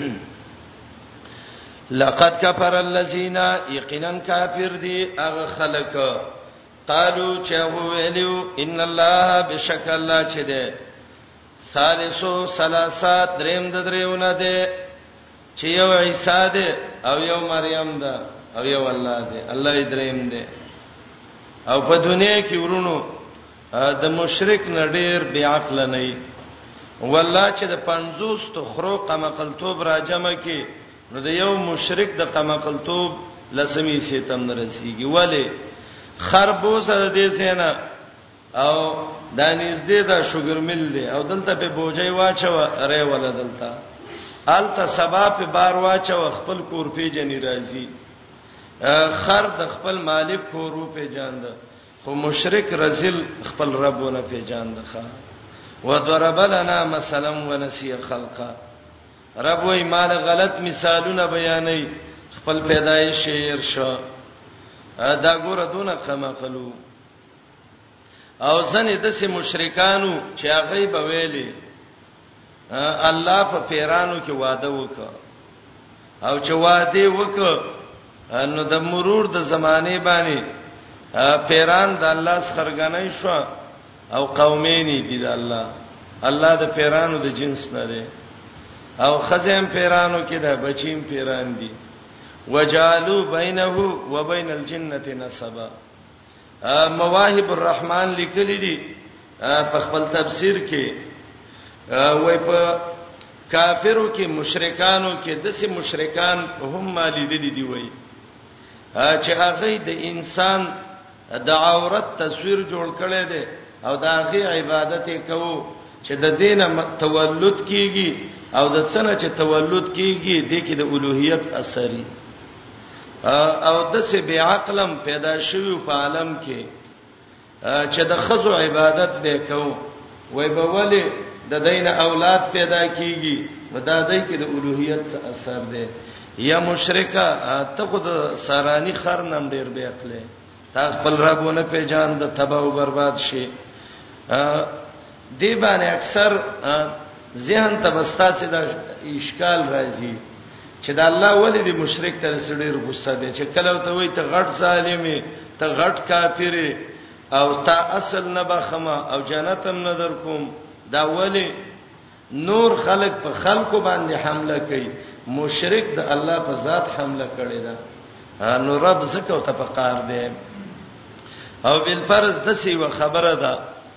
لقد كفر الذين يقينا كافر دي اغه خلق قالو چې ویلو ان الله بشک الله چې ده ثالثو ثلاثات دریم د دریونه ده چې یو عیسی ده او یو مریم ده او یو الله ده، الله دریم ده. او په دنیا کې ورونو د مشرک نډیر بی عقل نه والله چې د پنځوس تو خروق مقلتوب راجمه کې نو د یو مشرک د قمقلتوب لسمی سیتم نرسیږي. ولی خربوزه د دې سینا او دانیز دې دا شوګر مل دی او دلته په بوجي واچو اره ولا دلته الته سبا په بار واچو خپل کور پیجنې راځي. خر د خپل مالک کورو پیجاند، خو مشرک رزل خپل ربونه پیجاند. ښا وضرب لنا مثلا ونسي خلقا، رب وای مال غلط مثالونه بیانې خپل پیدایش شعر شو. دا ګوره دونه کما قلو او ځنې د سه مشرکانو چې هغه به ویلي الله په پیرانو کې وعده وکړ او چې وعده وکړ نو د مرور د زمانه باندې پیران د الله سخرګنۍ شو او قومینی دي د الله، الله د پیرانو د جنس نه دی او خزم پیرانو کې ده بچیم پیران دي. وجالو بینه و بین الجنه نسبا، مواهب الرحمن لیکلي دي په خپل تفسیر کې وای په کافرو کې مشرکانو کې دسه مشرکان هم مالیدلي دي وای چې هغه د انسان د عورت تصویر جوړ کړي دي او د هغه عبادت کوي چې د دینه تولد کیږي او د څنګه چې تولد کیږي د کې د الوهیت اثرې او د څه بیا عقلم پیدا شوی په عالم کې چې د خزو عبادت وکاو وای به ولې د دینه اولاد پیدا کیږي ودا دای کې د الوهیت اثر دی یا مشرکا ته خود سارانی خر نام ډیر به خپل تا خپل ربونه پیجان د تباہ او برباد شي دی باندې اکثر ذهن ته بستاسه د اشکال راځي چې د الله ولې د مشرک تر سړي غصه دي چې کله ته وای ته غټ ظالمي ته غټ کافر او تا اصل نه بخمه او جنت هم نه در کوم دا ولې نور خلق په خلقو باندې حمله کوي مشرک د الله په ذات حمله کړي دا نو رب زکه ته په قار دی او بل فرض د سی و خبره ده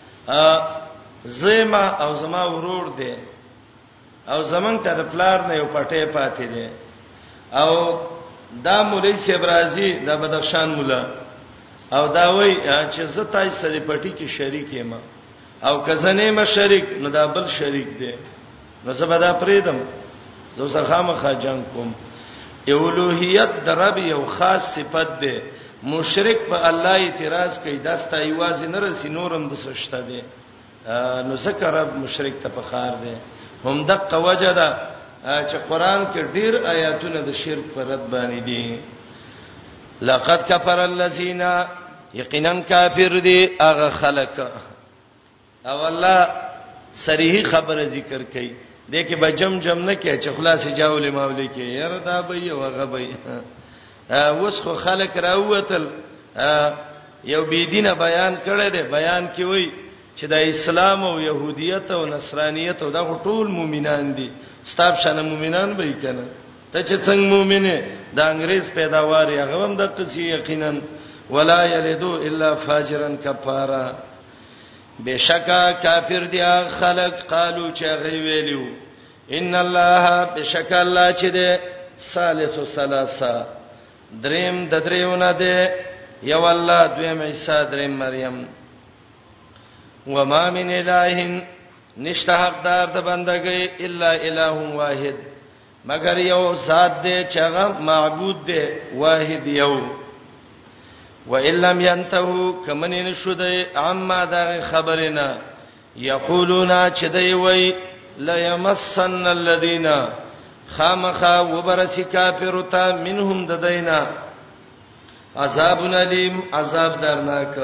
زما او زما ورور دی او زمنګ ته د پلار نه یو پټه پاتې دی او دا مولوی سیبرازی د بدخشان مولا او دا وای چې زه تای سره پټی کې شریک یم او کزنه ما شریک نو دا بل شریک دی نو زه به دا پریدم زه سره خامخا جنگ کوم اولوہیت د رب یو خاص صفت ده مشرک په الله اعتراض کوي دا ستای واځي نه رسی نورم د سشته دی نو ذکر رب مشرک ته فخار دی هم دغه وجدا چې قران کې ډیر آیاتونه د شرک پر رد باندې دي لقد كفر الذين یقینا کافر دي هغه خلق او الله صریح خبره ذکر کوي دغه به جم جم نه کې چې خلاص جاول مولوی کې ير دا به یو غبي اوس خو خلق راوتل یو بيدینه بیان کړی دی بیان کې وای چې د اسلام او يهوديت او نصرانيت او دا ټول مؤمنان دي ستاب شنه مؤمنان به کنه ته چې څنګه مؤمنه د انګريز پیداوار یې هغه هم د قصې یقینا ولا یلدو الا فاجرا کفارا بشکا کافر دي خلق قالو چې غي ویلو ان الله بشکا الله چې ده ثالث ثلاثه دریم د دریونه ده یو الله دویم عیسی دریم مریم وما من اله نشته حقدار د بندګۍ الا اله واحد مگر یو ذات دی چې هغه معبود دی واحد یو و ان لم ينتهوا کمنین شوده عما دا خبرنا یقولون چې دی وای لا يمسن الذين خامخا وبرس کافرتا منهم ددینا عذاب الیم عذاب درناک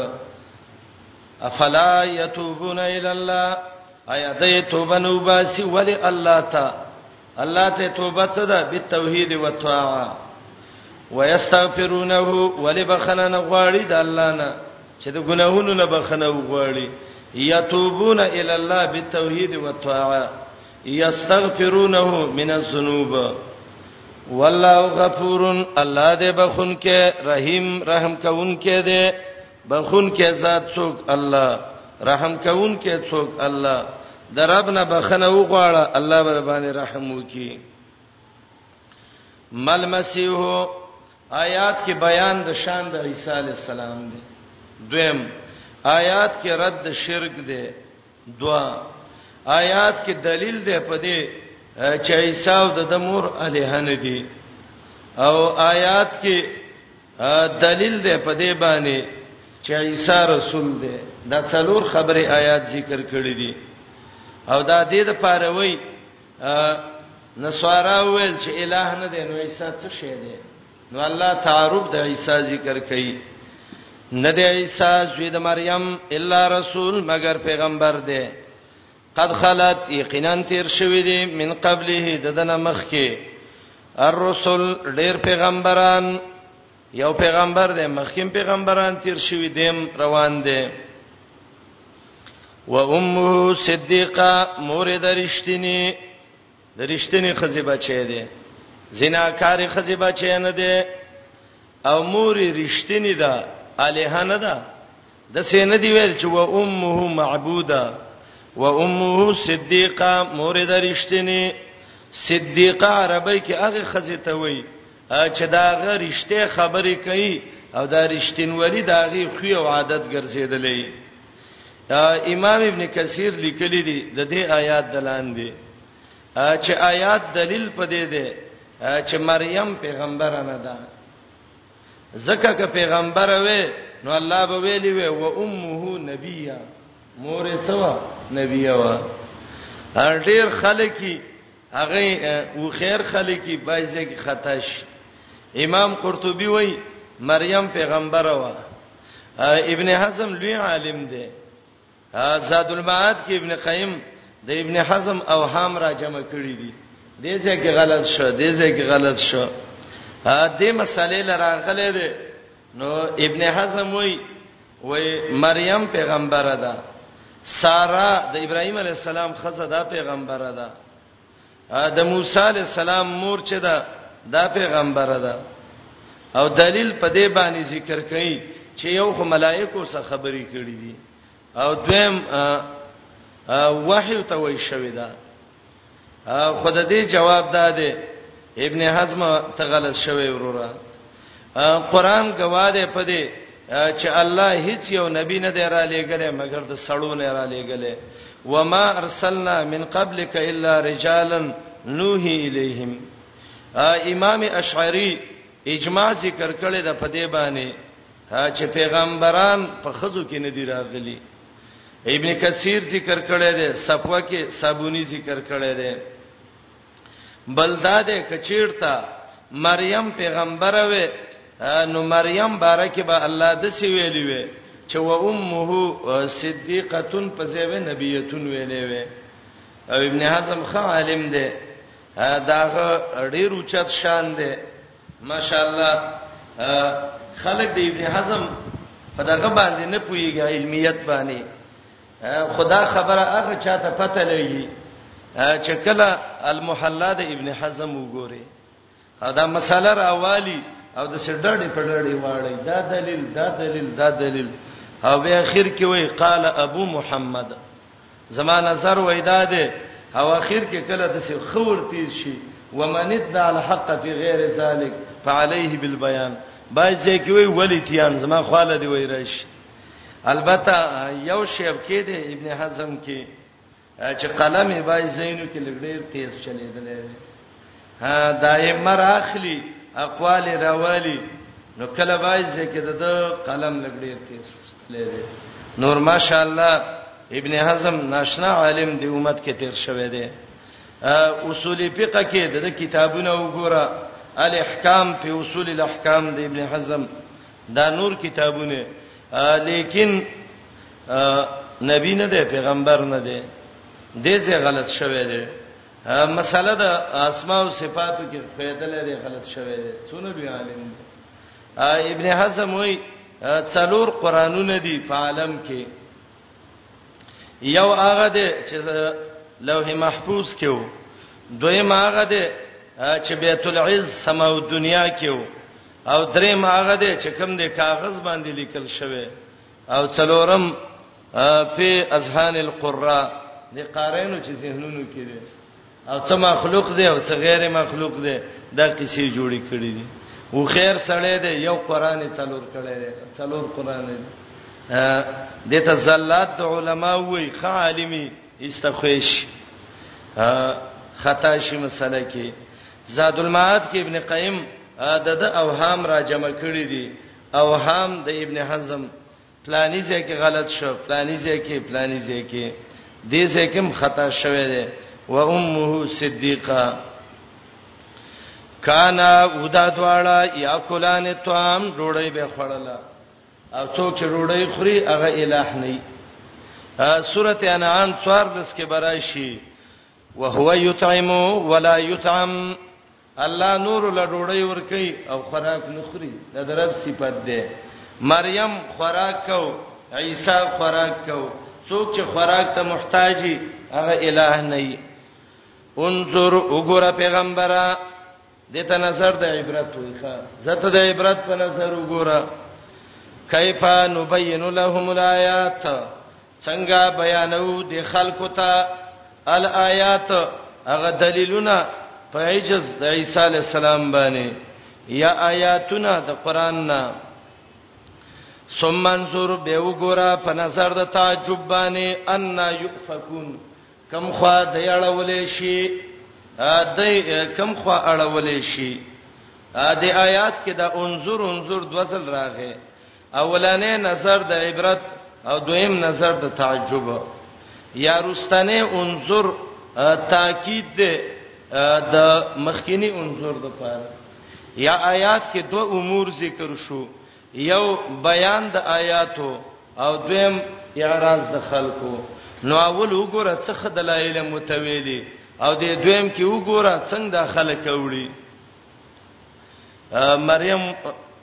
افلا یتوبون الی الله ایا د توبه نو باسی ولی الله تا الله ته توبه څه ده بالتوحید و الطاعه ويستغفرونه ولبخنن غواړي د الله نه چې د ګناهونو نه بخنه غواړي یتوبون الی الله بالتوحید و الطاعه یستغفرونه من الذنوب والله غفور الله دې بخون کې رحیم رحم کون کې دې بخون کې ذات څوک الله رحم کون کې څوک الله دربنه بخنه وغواړه الله به باندې رحم وکي مل مسیح آیات کې بیان د شان د عیسی علی السلام دی دویم آیات کې رد شرک دی دوا آیات کې دلیل دی په دې چې عیسی او د مور الہ نه دی او آیات کې دلیل دی په دې باندې چې عیسی رسول دی دا څلور خبره آیات ذکر کړې دي او دا دې د پاره وای نسوارا ویل چې الہ نه دی نو عیسی څه شی دی نو الله تعارف د عیسی ذکر کوي نه دی عیسی زوی د مریم الا رسول مگر پیغمبر دی قد خلت یقینا تیر شوی دی من قبله ددن مخکي الرسل ډیر پیغمبران یو پیغمبر دی مخکیم پیغمبران تیر شوی دیم روان دی و امه صدیقه مور درشتنی درشتنی خزی بچی دی زناکاری خزی بچی نه دی او مور رښتینی ده الہ نه ده د سینې دی ویل چې و امه معبوده و امه صدیقه مورید رښتینی صدیقه عربی کې هغه خزه ته وای چې دا غ رښتې خبرې کوي او دا رښتینولي دا غي خو او عادت ګرځیدلې. امام ابن کثیر لیکلی دی د دې آیات دلاندې چې آیات دلیل پدې ده چې مریم پیغمبر نه ده زکه ک پیغمبر وې نو الله به ویلی وې و امه نبیه مور یې څوا نبیه وا ډېر خلکی هغه او خیر خلکی بایزه کی خطاش. امام قرطبی وای مریم پیغمبر وا. ابن حزم لوی عالم دی. زاد المعاد کې ابن قیم د ابن حزم اوهام را جمع کړی دي دې ځکه غلط شو دې ځکه غلط شو دې مسالې لراغله ده. نو ابن حزم وای وای مریم پیغمبر ده سارا د ابراهیم علی السلام خزه ده پیغمبر ده د موسی علی السلام مور چې ده دا پیغمبر ده او دلیل په دې باندې ذکر کړي چې یو خو ملائکه سره خبرې کړې دي او دویم وحی ته وای شوی ده. خود دې جواب داده ابن حزم ته غلط شوی وروره. قران گواهه پدې چې الله هیڅ یو نبی نه دی را لېګلې مګر د سړو نه را لېګلې وما ارسلنا من قبلك الا رجالا نوحي اليهم. امام اشعری اجماع ذکر کړی د پدې باندې چې پیغمبران په خزو کې نه دی راغلي. ابن کثیر ذکر کړی دی صفوه کې صابونی ذکر کړی دی. بلداد کچیرتا مریم پیغمبر وې نو مریم بارکه به الله د سی ویلی وې چې و امه صدیقه په ځای نبیتون ویلې وې. او ابن حزم خ عالم دی دا ډیر اوچت شان دی ماشاءالله. خلک د ابن حزم په دغه باندې نه پويږي علمیت باندې خدا خبره هغه چاته پته لګي چې کله المحلا د ابن حزم وګوري دا مسله راوالي او د سړډړې پړړې واړی دا دلیل دا دلیل دا دلیل او به اخر کې وای قال ابو محمد زما نظر وای دا ده او اخر کې کله د څه خور تیز شي ومن ادعى الحق في غير ذلك فعليه بالبيان باځي کې وای ولیتیان زما خاله دی وای راشي. البته یو شیب کې دی ابن حزم کې چې قلمي بای زینو کې لګډیر تیز چلیدل ها دایم راخلی اقوال راوالی نو کله بای ځکه د قلم لګډیر تیز لري. نور ماشاءالله ابن حزم ناشنا عالم دی امت کې تیر شوی دی. اصول فقه کې د کتابونو وګوره الاحکام فی اصول الاحکام د ابن حزم دا نور کتابونه لیکن نبی نه دی پیغمبر نه دی دې څه غلط شوی دی. مسله د اسماء او صفاتو کې فائدہ لري غلط شوی دی څونه دی عالم دی. ابن حزم وای څلور قرانونه دي په عالم کې یو هغه دی چې لوح محفوظ کې وو دویم هغه دی چې بیت العز سما او دنیا کې وو او دریم هغه دی چې کوم دی کاغذ باندې لیکل شوی او څلورم په اذهان القراء د قارینو چې ذهنونو کې دي او څه مخلوق دی او څه غیر مخلوق دی دا کیسې جوړې کړې دي. او خیر سره دی یو قران څلور کړي دي څلور قران دي د ته زلات د علما وای خ عالمي استخويش خطا شي مسله کې. زاد المعاد کې ابن قیم د د اوهام را جمع کړی دي اوهام د ابن حزم پلانی ځای کې غلط شو پلانی ځای کې پلانی ځای کې دې ځای کې خطا شوه دی. و امه صدیقه کانا ودادواړه یاکلان الطعام ډوړی به خړله او څوک چې ډوړی خوري هغه الہ نه. سورته انعام څوارلس کې براشي وهو يطعم ولا يطعم الله نور له ډوړی ور کوي او خوراک نه خوري دا درب صفت ده. مریم خوراک کو عیسی خوراک کو څوک چې خوراک ته محتاجي هغه الہ نه. انظر وګوره پیغمبره دته نظر د عبرت وایخه زته د عبرت په نظر وګوره کیف نبین لهم الآیات څنګه بیانو د خلکو ته الآیات هغه دلیلونه په عجز د عیسی علی السلام باندې یا آیاتونه د قران نه ثم انظر به وګوره په نظر د تعجب باندې ان یؤفکون کم خوا د اړولې شي د کم خوا اړولې شي د آیات کې د انظر انظر دوزل راغې اولانې نظر د عبرت او دویم نظر د تعجب یا رستنه انظر تاکید د مخکینی انظر د پاره یا آیات کې دوه امور ذکر شو یو بیان د آیاتو او دویم اعراض د خلکو نو اول وګوره څه دلایل متویلي او د دویم کې وګوره څنګه د خلک وړي مریم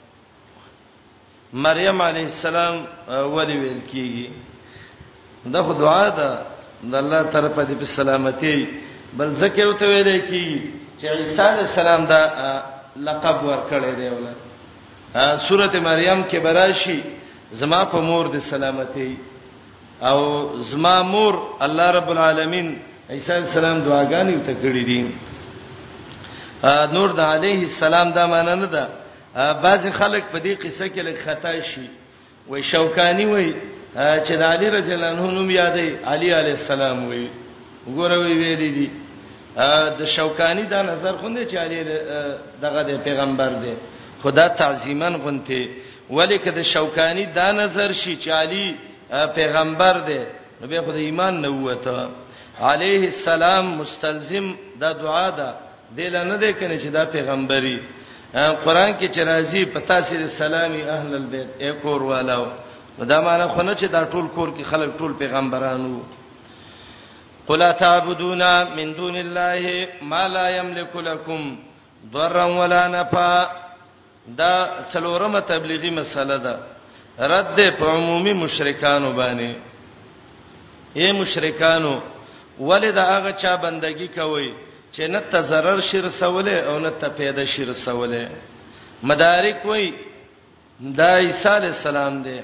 مریم علیه السلام ولي ویل کیږي دا خو دعا ده د الله طرفه د سلامتی بل ځکه وته ویل کیږي چې عیسی علیه السلام دا لقب ورکړی دی ولا سورته مریم کې براشي زما په مور د سلامتی او زما مور الله رب العالمین عیسی علیه السلام دعاګانې وته کړې دي نور د علیه السلام دا معنی نه ده بعض خلک په دې قصه کې لږ خطا شي وای شوکانی وای چې د علی رضی الله عنه نوم یادې علی علیه السلام وای وګوره وی ویلې دي د شوکانی دا نظر خوندې چې علی دغه د پیغمبر دی خدا تعظیمن غونته ولیک د شوکانی دا نظر شي چې علی پیغمبر دی نو به خدای ایمان نه وته علیه السلام مستلزم دا دعا ده دل نه ده کنه چې دا پیغمبري قرآن کې چې راځي پتا سي سلامي اهل البيت اے کور والو دا معنی خو نه چې دا ټول کور کې خلک ټول پیغمبرانو قل تعبدون من دون الله ما لا يملك لكم ضرا ولا نفعا دا څلورمه تبلیغي مسله ده رد په عمومي مشرکانو باندې اے مشرکانو ولدا هغه چا بندگی کوي چې نه ته zarar شر سواله او نه ته پیدا شر سواله مدارک وای دا عیسی علی السلام دی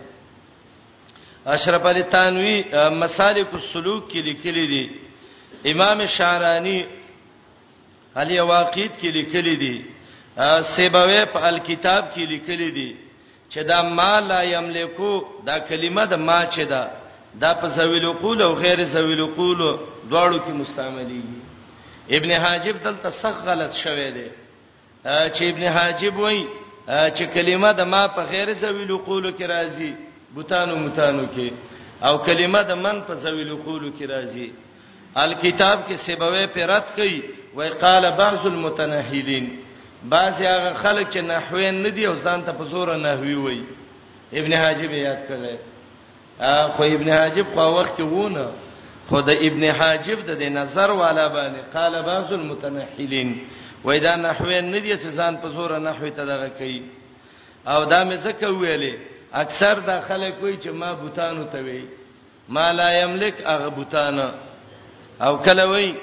اشرف علی تنوی مسالک السلوک کې لیکلي دي امام شعرانی علی واقید کې لیکلي دي سیبوی په الکتاب کې لیکلي دي چې دا ما لا یملکو دا کلمه د ما چې دا دا په زویل قول او غیر زویل قول دواړو کې مستعملي ابن حاجب دلته صح غلط شوی دی چې ابن حاجب وایي چې کلمه د ما په غیر زویل قول کې راځي بوتانو متانو کې او کلمه د من په زویل قول کې راځي الکتاب کې سیبوی په رد کوي وای قال بعض المتناهلین بعض هغه خلک چې نحوین ندي او ځان ته په زور نحوی وای ابن حاجب یاد کړل خو ابن حاجب په وخت کې وونه خود ابن حاجب د نظر والا باندې قال بعض المتنحلین وای دا نحوین ندي چې ځان په زور نحوی ته دغه کوي او دا مې زکه ویلې اکثر دا خلک وای چې ما بوتانو ته وای ما لا یملک هغه بوتانه او کله وای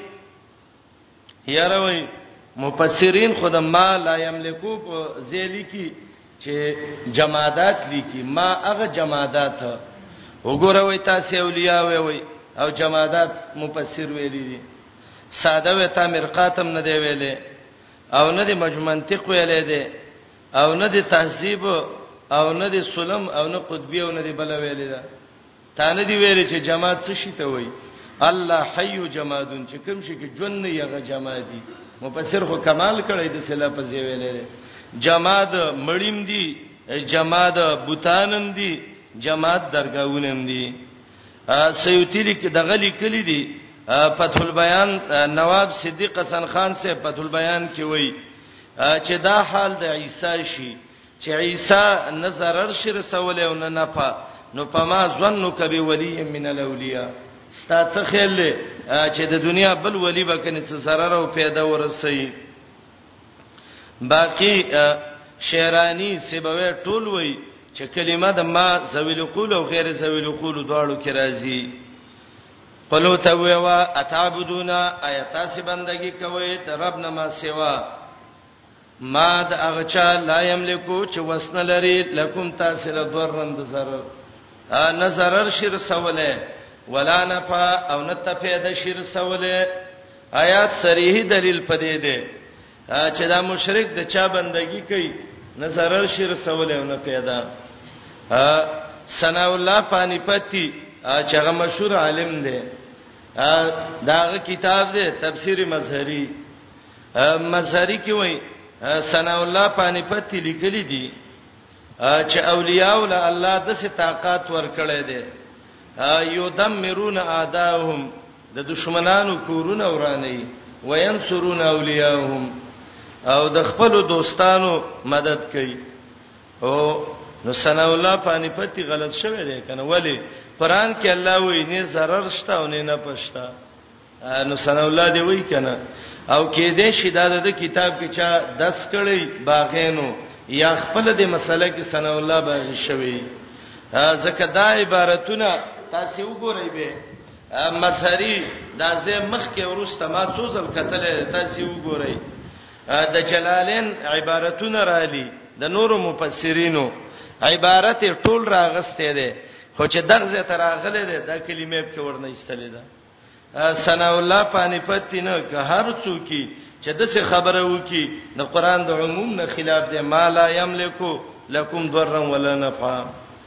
یاره وای مفسرین خود ما لا یملکو په ذیلی کې چې جمادات لیکي ما هغه جمادات وګوروي تاسو اولیاء وای وای او جمادات مفسر ویلي دي ساده و ته مرقاتم نه دی ویلې او نه دی مجموع منطق ویلې دي او نه دی تهذیب او نه دی سلم او نه قطبی او نه دی بل ویلې ده تا نه دی ویلې چې جماعت څه شي ته وای الله حي جمادون چې کوم شي کې جن یغه جمادي مفسر خو کمال کړی د سلا په ځای ویلې جماد مړیم دي جماد بوتانم دي جماد درگاہونم دي سیوطی لیک دغه لیکلی دي فتح البیان نواب صدیق حسن خان سے فتح البیان کې وای چې دا حال د عیسی شي چې عیسی نظر شر سوال او نه نفع نو پما ظنک بی ولی من الاولیاء ستاسو خیال چې د دنیا بل ولی به کني څه zarar او پیدا ورسي باقی شعرانی سیبوی ټول وای چې کلمه د ما زویل قول او غیر زویل قول دواړو کې راځي قلو ته ویوا اتعبدون ایتاس بندگی کوي ته رب نه ما سیوا ما د اغچا لا یملکو چې وسن لري لکم تاسل ضررند zarar نه zarar شر سواله ولا نفع او نه تفید شر سواله آیات صریح دلیل پدې ده چې دا مشرک د چا بندگی کوي نه zarar شر سواله او نه پیدا ثنا الله پانی پتی چې هغه مشهور عالم دی داغه کتاب دی تفسیر مظهری مظهری کې وایي ثنا الله پانی پتی لیکلی دي چې اولیاء ول الله د څه طاقت ورکړي دي یودمرون اعداهم د دشمنانو کورونه وراني وینصرون اولیاءهم او د خپل دوستانو مدد کوي او نو ثنا الله پانی پتی غلط شوی دی کنه ولی قران کې الله وایي نه zarar شته او نه نه پښتا نو ثنا الله دی وایي کنه او کې دې شیداده د کتاب کې چا دس کړي باغینو یا خپل د مسله کې ثنا الله باغ شوی ځکه دا عبارتونه تاسو وګورئ به مظهری دا زه مخ کې ورسته ما توزل کتل تاسو وګورئ د جلالین عبارتونه را لې د نورو مفسرینو عبارت ټول راغسته ده خو چې دغه تر راغله ده د کلمې په ورنه استلې ده ثنا الله پانی پتی نه که هر څوکي چې د څه خبره وکي د قران د عموم نه خلاف ده ما لا یملکو لکم ضرا ولا نفع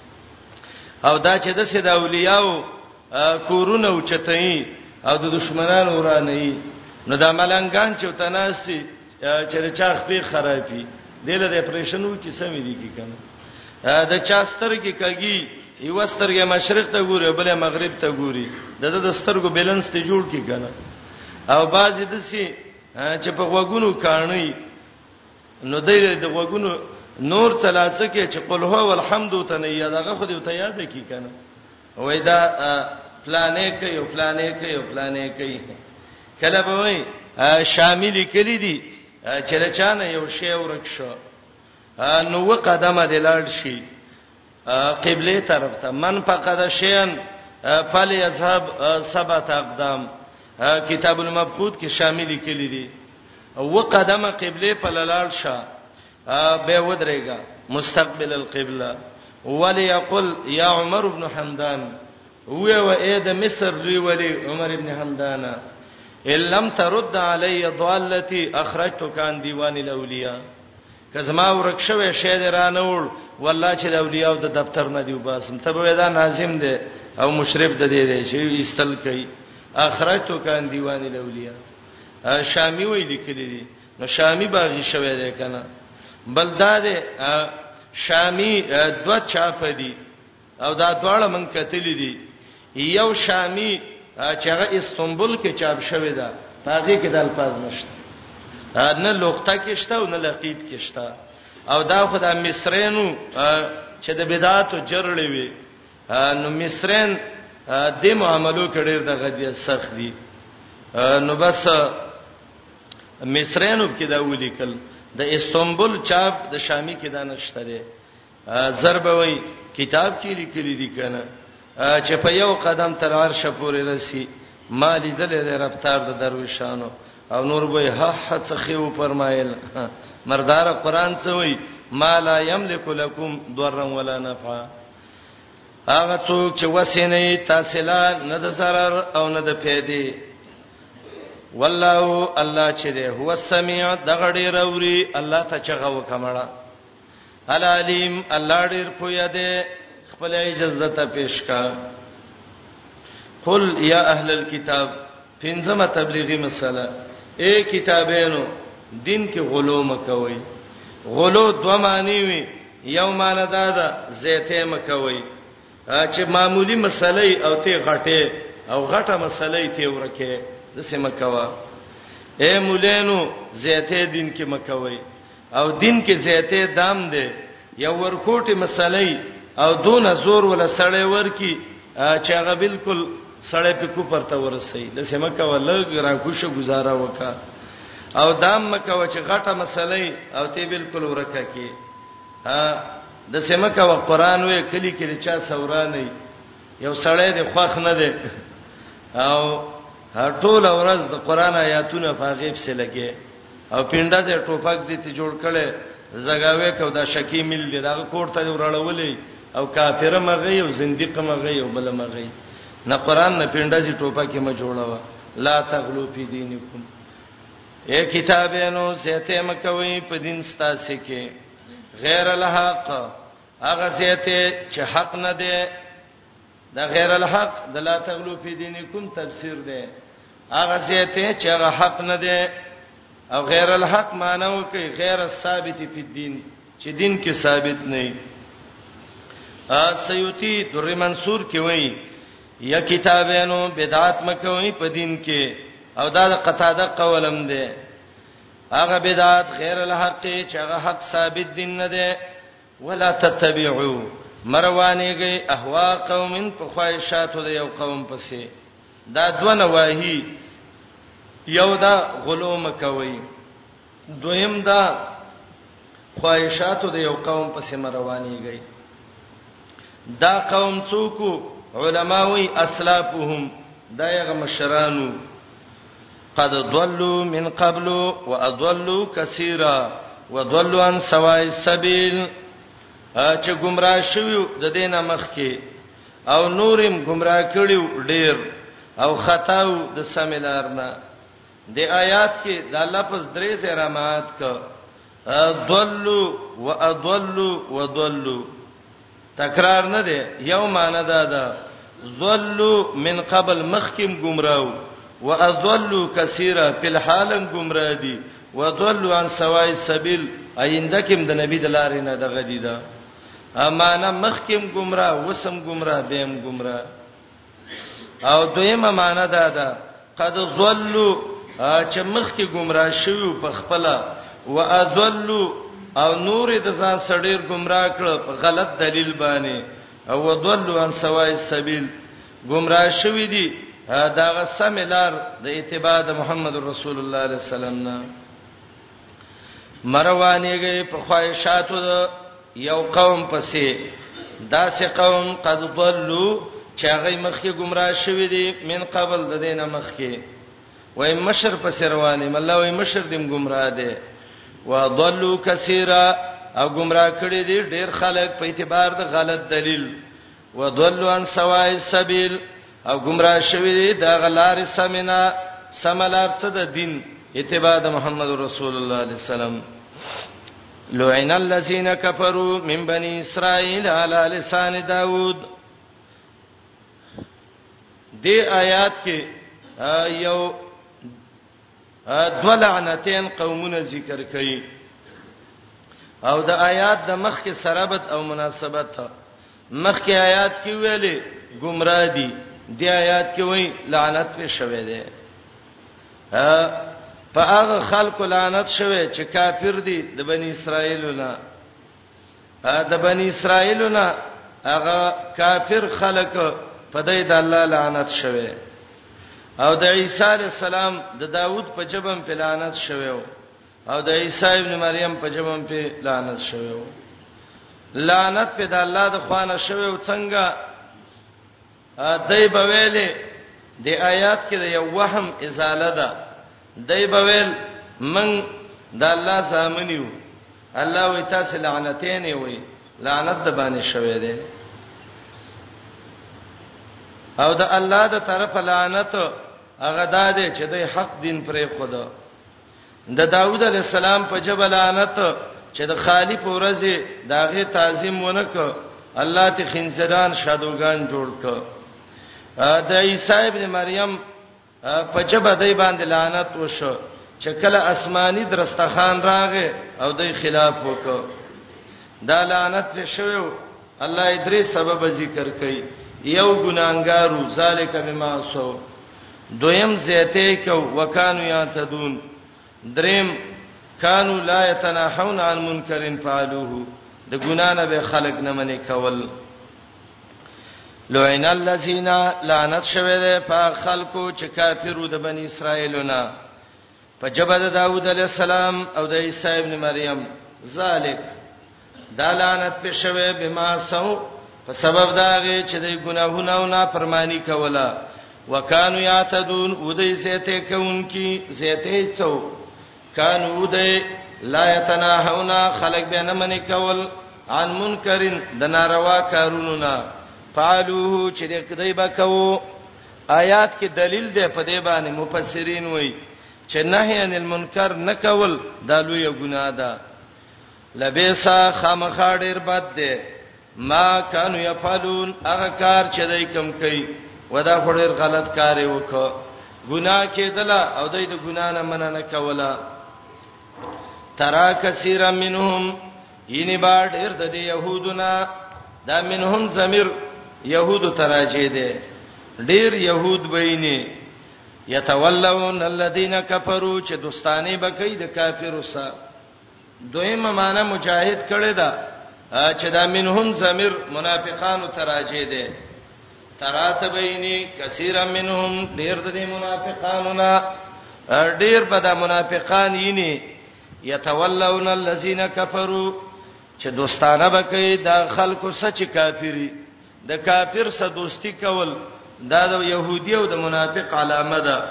او دا چې د څه د اولیاءو کورونه اوچتای او د دشمنانو ورانه نو د ملنګان چې تناسي چې چا خپې خرابي دله د پرېشنو کې سمې دي کی کنه د چاستر کې کګي یو سترګې مشرق ته ګوري بلې مغرب ته ګوري د د سترګو بیلانس ته جوړ کی کنه او بعضې د سي چې په غوګونو کاني نو د غوګونو نور ثلاثه کې چې قل هو والحمد ته نه یادغه خو دې ته یاد کی کنه وای دا پلانې کوي او پلانې کوي او پلانې کوي کله به وای شامل کړي دي چې رچانه یو شی ورک شو نو وقدمه دلال شي قبله طرف ته من فقد شيئا فليذهب سبعه اقدام کتاب المبقود کې شامل کړي دي وقدمه قبله په لال شه به ودرېګا مستقبل القبلة وليقل يا عمر بن حمدان هو وايد مصر لي ولي عمر بن حمدان ان لم ترد علي ضالتي اخرجتك عن ديوان الاولياء کزما ورکشوې شه درانول والله چې د اولیاء د دفتر نه دی وباسم ته به دا ناظم دی او مشرف د دې دی چې استل کوي اخرجتك عن ديوان الاولياء شامی وې لیکلي دي نو شامی باغی شوې ده کنه بلداد شامی دو چاپ دي او دا دواړه من کتلې دي یو شامی چې هغه استنبول کې چاپ شوې ده تاغي کې د الفاظ نشته نه لوخته کې شته او نه لقید کې شته او دا خدای مصرینو چې د بدعاتو جرړې وي نو مصرین د معاملو کې ډېر د غدي سخت دي نو بس مصرینو کې دا ولیکل د استنبول چاپ د شامی کې دا نشته ده ضربوي کتاب کې لیکلي دي کنه چې په یو قدم تر عرش پورې رسی مالی دلې رفتار د درویشانو او نور به ها حڅ خيو فرمایل مردار قران څه وای ما لا یملک لكم ضرا ولا نفع هغه څوک چې وسینې تاسلا نه د zarar او نه د فائدې والله الله چې ده هو السميع دغه ډیر اوري الله ته چغه وکمړه العلیم الله ډیر پوهه ده خپل اجازه ته پیش کا قل یا اهل الكتاب پنځمه تبلیغی مسله اے کتابینو دین کې غلو مکوئ غلو دوه معنی وي یو معنی دا ده زیته مکوئ چې معمولی مسلې او ته غټه او غټه مسلې ته ورکه د سیمه کوا اے مولانو زیته دین کې مکوئ او دین کې زیته دام ده یو ورکوټه مسلې او دون زور ولا سړې ورکی چې هغه بالکل سړې په کو پرته ورسې د سیمه کوا لګ را کوشه گزاره وکا او دام مکو چې غټه مسلې او ته بالکل ورکه کی ها د سیمه کوا قران وې کلی کلی چا سورانه یو سړی د خوخ نه ده او ټول ورځ د قران آیاتونه په غیب سره لګي او پینډه چې ټوپک دې ته جوړ کړي زګاوي کو دا شکی مل دي دا کوړ ته ورړولې او کافر مغي او زنديق مغي او بل مغي نه قران نه پینډه چې ټوپک ما جوړاوه لا تغلو فی دینکم اے کتابینو سیته مکوي په دین ستاسو کې غیر الحق هغه سیته چې حق نه دی دا غیر الحق د لا تغلو فی دینکم تفسیر دی هغه سیته چې هغه حق نه دی او غیر الحق معنی کوي غیر الثابت فی الدین چې دین کې ثابت نه ا سیوطی در منصور کې وایي یا کتابینو بدعت مکوي په دین کې او دا د قتاده قولم دی هغه بدعت غیر الحق چې هغه حق ثابت دین نه دی ولا تتبعوا مروانیږي اهوا قوم په خواهشاتو د یو قوم پسې دا دوه نواهی یو دا غلو مکوي دویم دا خواهشاتو د یو قوم پسې مروانیږي دا قوم څوک علماوی اسلافهم دا یغه مشرانو قد ضلوا من قبل واضلوا كثيرا وضلوا عن سواء السبيل چې گمراه شوی د دینه مخ کې او نورم گمراه کړیو ډیر او خطاو د سمیلارنا د آیات کې دا لفظ درې سره مات ک ضلوا واضلوا وضلوا تکرار نه دی یو معنی دا ده ضلوا من قبل مخکم گمراو واضلوا كثيرا فی الحال گمراه دي وضلوا عن سواء السبيل ایندکم د نبی د لارې نه دغه دي دا امانه مخکم گمراه وسم گمراه بهم گمراه او دویمه معنی دا ده قد ضلوا چې مخکې گمراه شوی په خپل واضلوا او نور د ځان سړیر گمراه کړ په غلط دلیل باندې او وضلوا عن سواء السبيل گمراه شوی دي دا سمیلار د اتباع د محمد رسول الله علیه وسلم نه مروانیږي په خواهشاتو د یو قوم پسې دا سه قوم قد ضلوا چې هغه مخکې گمراه شوی دي من قبل د دینه مخکې وای مشر پسې رواني مله وای مشر دیم گمراه دي وضلوا كثيرا او گمراه کړي دي ډیر خلک په اعتبار د غلط دلیل وضلوا عن سواء السبيل او گمراه شوی دي د غلار سمینا سملار څه د دین اتباع د محمد رسول الله علیه وسلم لعن الذين كفروا من بني اسرائيل على لسان داوود دې آیات کې یو دولعنتين قومونه ذکر کړي او د آیات د مخ کې سرابت او مناسبت مخ کې آیات کې ویلې گمراه دي د آیات کې وایي لعنت په شوه ده په هغه خلق لعنت شوه چې کافر دي د بنی اسرائیلونه د بنی اسرائیلونه هغه کافر خلق په دې د الله لعنت شوه او د عیسی علی السلام د داوود په جبم په لعنت شوه او د عیسی ابن مریم په جبم په لعنت شوه لعنت په د الله د خوانه شوه څنګه دای په ویلې د آیات کې د یو وهم ازاله ده دای په ویل من د الله زامنیو الله وی تاسو لعنتین وی لعنت د باندې شوه ده او د الله د طرفه لعنت هغه داده چې د حق دین پرې خدا د داوود علی السلام په جبل لعنت چې د خالق ورځي داغه تعظیم ونک الله ته خنزران شادوغان جوړ ک د عیسی ابن مریم په جبه دای باندې لعنت وشو چې کله آسماني درستخان راغې او دای خلاف وکړ دا لعنت لشو الله درې سبب ذکر کړي یو ګناګارو ذالک بما سو دویم زیته کو وکانو یاتدون دریم کانو لا یتناحون عن منکر فعلوه د ګنا نه به خلق نه منی کول لعن الذين لعنت شوه په خلقو چې کافرو د بنی اسرائیلونه په جبل داوود علیه السلام او د عیسی ابن مریم ذالک دا لعنت په شوه بما سو په سبب داغه چې د ګناهونو او نافرمانی کوله وکانو یاتدون ودی زیته کوونکی زیته څو کانو دای لا یتناهونا خلق بینه منی کول عن منکرین د ناروا کارونو نه فعلوه چې دای با کو. آیات کې دلیل دی په دې باندې مفسرین وایي چې نهی عن المنکر نه کول دا لوی ګناه ده. لبیسا خامخا ډیر بد دی ما کانوا یفعلون هغه کار چې دای کوم کوي ودا خوري غلط کار وکړه ګناه کېدله او دای د ګناه نه مننه کوله. ترا کثیر منهم یني با ډیر د يهودنا دا منهم ضمیر يهود تراجه دي ډیر يهود بینه يتولون الذين كفروا چې دوستانه بکې د کافرو سره. دویمه معنی مجاهد کړي دا چې دا منهم ضمیر منافقانو تراجه دي. ترات بینه کثیر منهم ډیر د منافقانو نه ډیر په د منافقان ییني يتولون الذين كفروا چې دوستانه بکې د خلکو سچ کافری د کافر سره دوستی کول دا د يهودي او د منافق علامه ده.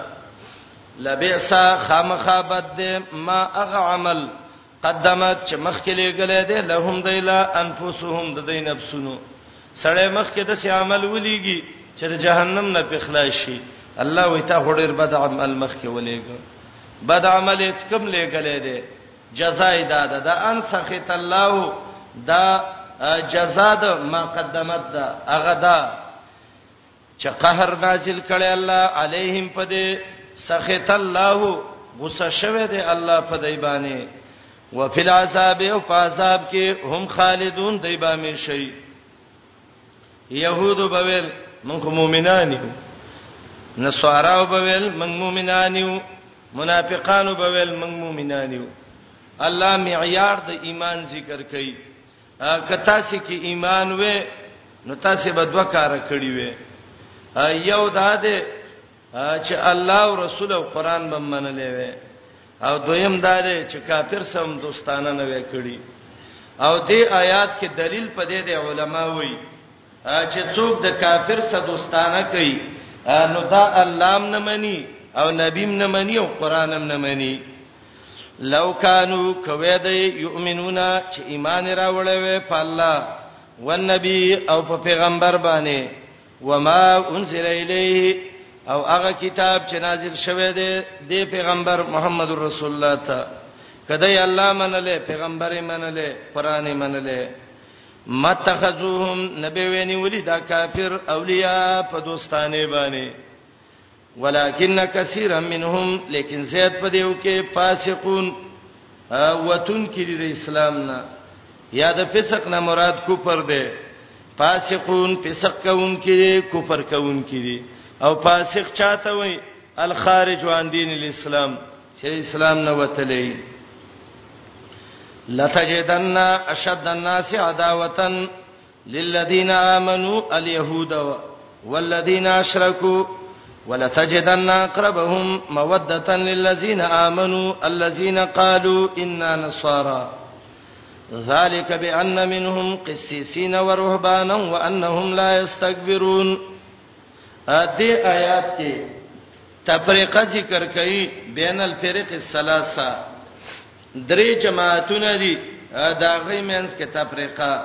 لبئسا خامخابد ما اغ عمل قدمت چې مخکې لګلې ده لهم دیلا انفسهم د دین نفسونو سړی مخکې د سي عمل ولېږي چې د جهنم نه په خلاص شي. الله وي تا هډر بد عمل مخکې ولېګو بد عمل هیڅ کوم لګلې ده جزاء داده دا ان سخط الله دا جزاء د ما قدمت دا هغه دا چې قهر نازل کړي الله علیهم پدې سخط الله غصه شوه دی الله پدې باندې وفي العذاب او عذاب کې هم خالدون دی به مشي. يهود بویل موږ مؤمنان یو نصارا بویل موږ مؤمنان یو منافقان بویل موږ مؤمنان یو. الله معیار د ایمان ذکر کوي کته سي کې ایمان وې نو تاسو به دوه کار کړی وې یو دا ده چې الله او رسول او قران به منلې وې او دویم دا ده چې کافر سم دوستانه نه وې کړی. او دې آیات کې دلیل پدې د علما وایي چې څوک د کافر سره دوستانه کوي نو دا الله نه مني او نبی نه مني او قران هم نه مني. لو کانوا کوید یؤمنون چې ایمان راوړل په الله او نبی او په پیغمبر باندې وما انزل الیه او هغه کتاب چې نازل شوی دی د پیغمبر محمد رسول الله ته کدی الله منله پیغمبر منله قران منله متخذوهم نبی ویني ولي دا کافر اولیاء په دوستانه باندې ولکن کثیر منهم لیکن زیات په دیو کې فاسقون وتون کې د اسلام نه یا د فسق نه مراد کفر دی. فاسقون فسق کوون کې کفر کوون کې دي او فاسق چاته وای الخارج عن دین الاسلام چې اسلام نه وتلی. لتجدن اشد الناس عداوه للذين امنوا اليهود والذين اشركوا ولتجدن اقربهم موده للذين امنوا الذين قالوا انا نصارى ذلك بان منهم قسيسين ورهبانا وانهم لا يستكبرون. ادي آیات کې تفریقه ذکر کړي بین الفرق الثلاثه درې جماعتونه دي دا غي مینس کې تفریقه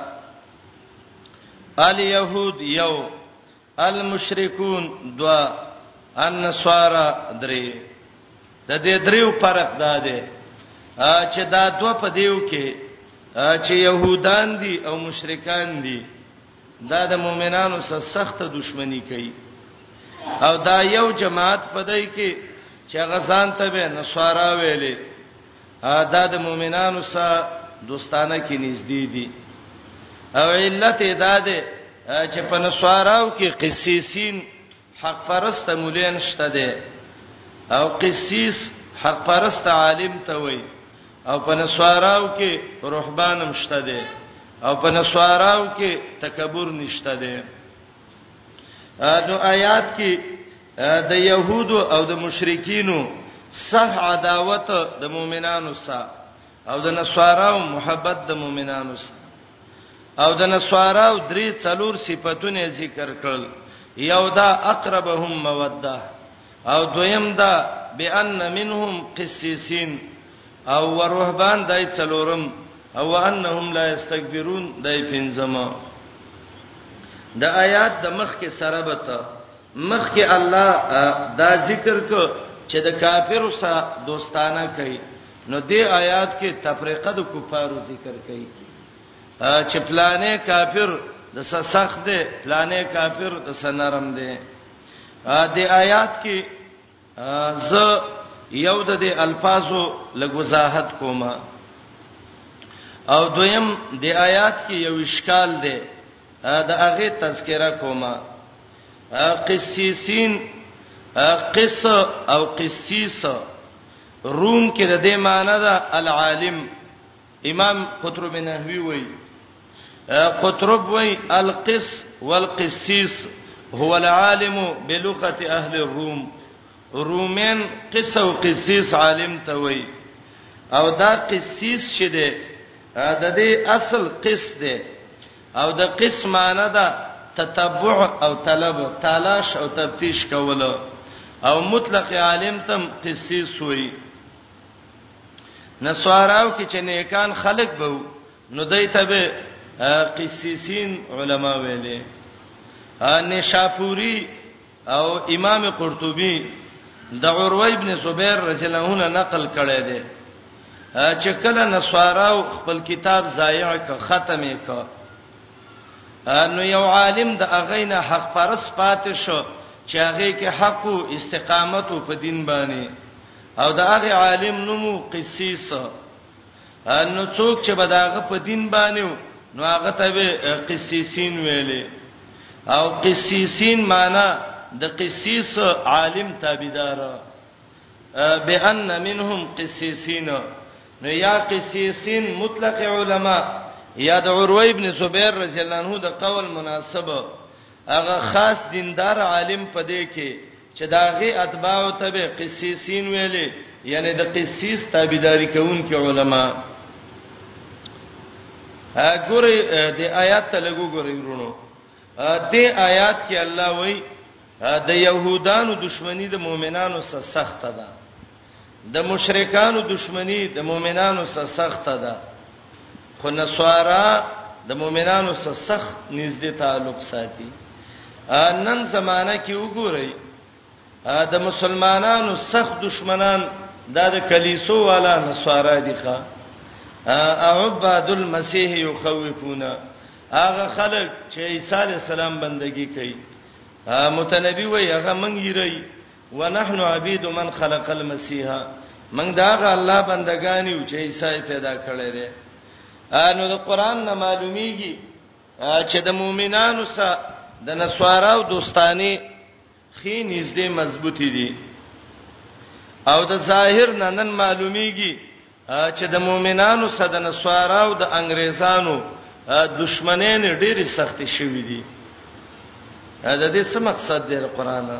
اليهود یو المشركون دوا النصارى درې د دې دریو فرق دا دی چې دا دوه په دیو کې چې يهودان دي او مشرکان دي دا د مؤمنانو سره سخت دښمنی کوي او دا یو جماعت په دای کې چې غزان ته به نصارا ویلې دا د مؤمنانو سره دوستانه کې نږدې دي او علت دا ده چې په نصاراو کې قسیسین حق پرست مولین شته دي او قسیس حق پرست عالم ته وای او په نصاراو کې رهبانم شته دي او په نصاراو کې تکبر نشته دي. نو آیات کې د يهودو او د مشرکینو صح عداوت د مؤمنانو سره او د نصاراو محبت د مؤمنانو سره او د نصاراو درې څلور صفاتونه ذکر کړل. یو دا اقربهم موده او دویم دا بان منهم قسیسین او ورهبان دای څلورم او انهم لا یستكبرون دای پنځم. د آیات د مخ کې سره بته مخ کې الله دا ذکر کو چې د کافرو سره دوستانه کوي، نو دې آیات کې تفریقه د کفارو ذکر کوي چې پلانې کافر د سخت دی، پلانې کافر د سنرم دی. دې آیات کې ز یو د دې الفاظو لګوزاحت کومه او دویم د آیات کې یو اشکال دی دا هغه تذکرہ کومه. قسیسین قص او قسیس روم کې د دې معنی دا العالم. امام قطرب نحوی وایي قطرب وایي القس والقسیس هو العالم بلغه اهل الروم. رومین قص او قسیس عالم ته وایي او دا قسیس شیده د دې اصل قص دی او د قص معنی دا تتبع او طلب تلاش او تفتیش کول او مطلق عالم تم قسیس وایي. نسواراو کې چې نیکان خلق بو نو دایته به قسیسین علما ویلي. نشاپوری او امام قرطبی د عروه ابن زبیر رضی الله عنه نقل کړی دی چې کله نسواراو خپل کتاب ضایع ک ختم ک نو یو عالم د اغینه حق پرس پاتې شو چې هغه کې حق او استقامت په دین باندې او د هغه عالم نومو قسیس. نو څوک چې بداغه په دین باندې نو هغه ته به قسیسین ویلي او قسیسین معنی د قسیس عالم تابعدار بان منهم قسیسین. نو یا قسیسین مطلق علما یا د عروه ابن زبیر رضی الله عنه د قول مناسبه هغه خاص دیندار عالم پدې کې چې داغه اتباع او تبع قسیسین ویلي یعنی د قسیس تابعداري کوونکي علما. ګورې د آیات ته لګو ګورې ورونو د آیات کې الله وایي د يهودانو دښمنی د مؤمنانو سره سخت ده، د مشرکانو دښمنی د مؤمنانو سره سخت ده، خو نسوارا د مؤمنانو سره سخت نږدې تعلق ساتي. نن زمانہ کې وګورئ د مسلمانانو سخت دشمنان د کلیسو والا نسوارا دي ښا عباد المسیح یخوفون هغه خلک چې عیسی علی السلام بندگی کوي متنبی وای هغه مونږ یری ونحن عبید من خلق المسیح مونږ دا الله بندگان یو چې عیسی پیدا کړی دی. نو د قران نه معلومیږي چې د مؤمنانو سره د نسواراو دوستانی خې نږدې مضبوطی دي او د ظاهر نه نن معلومیږي چې د مؤمنانو سره د نسواراو د انګريزانو دښمنین ډېری سختي شوې دي. دا دې څه مقصد دی قرآن؟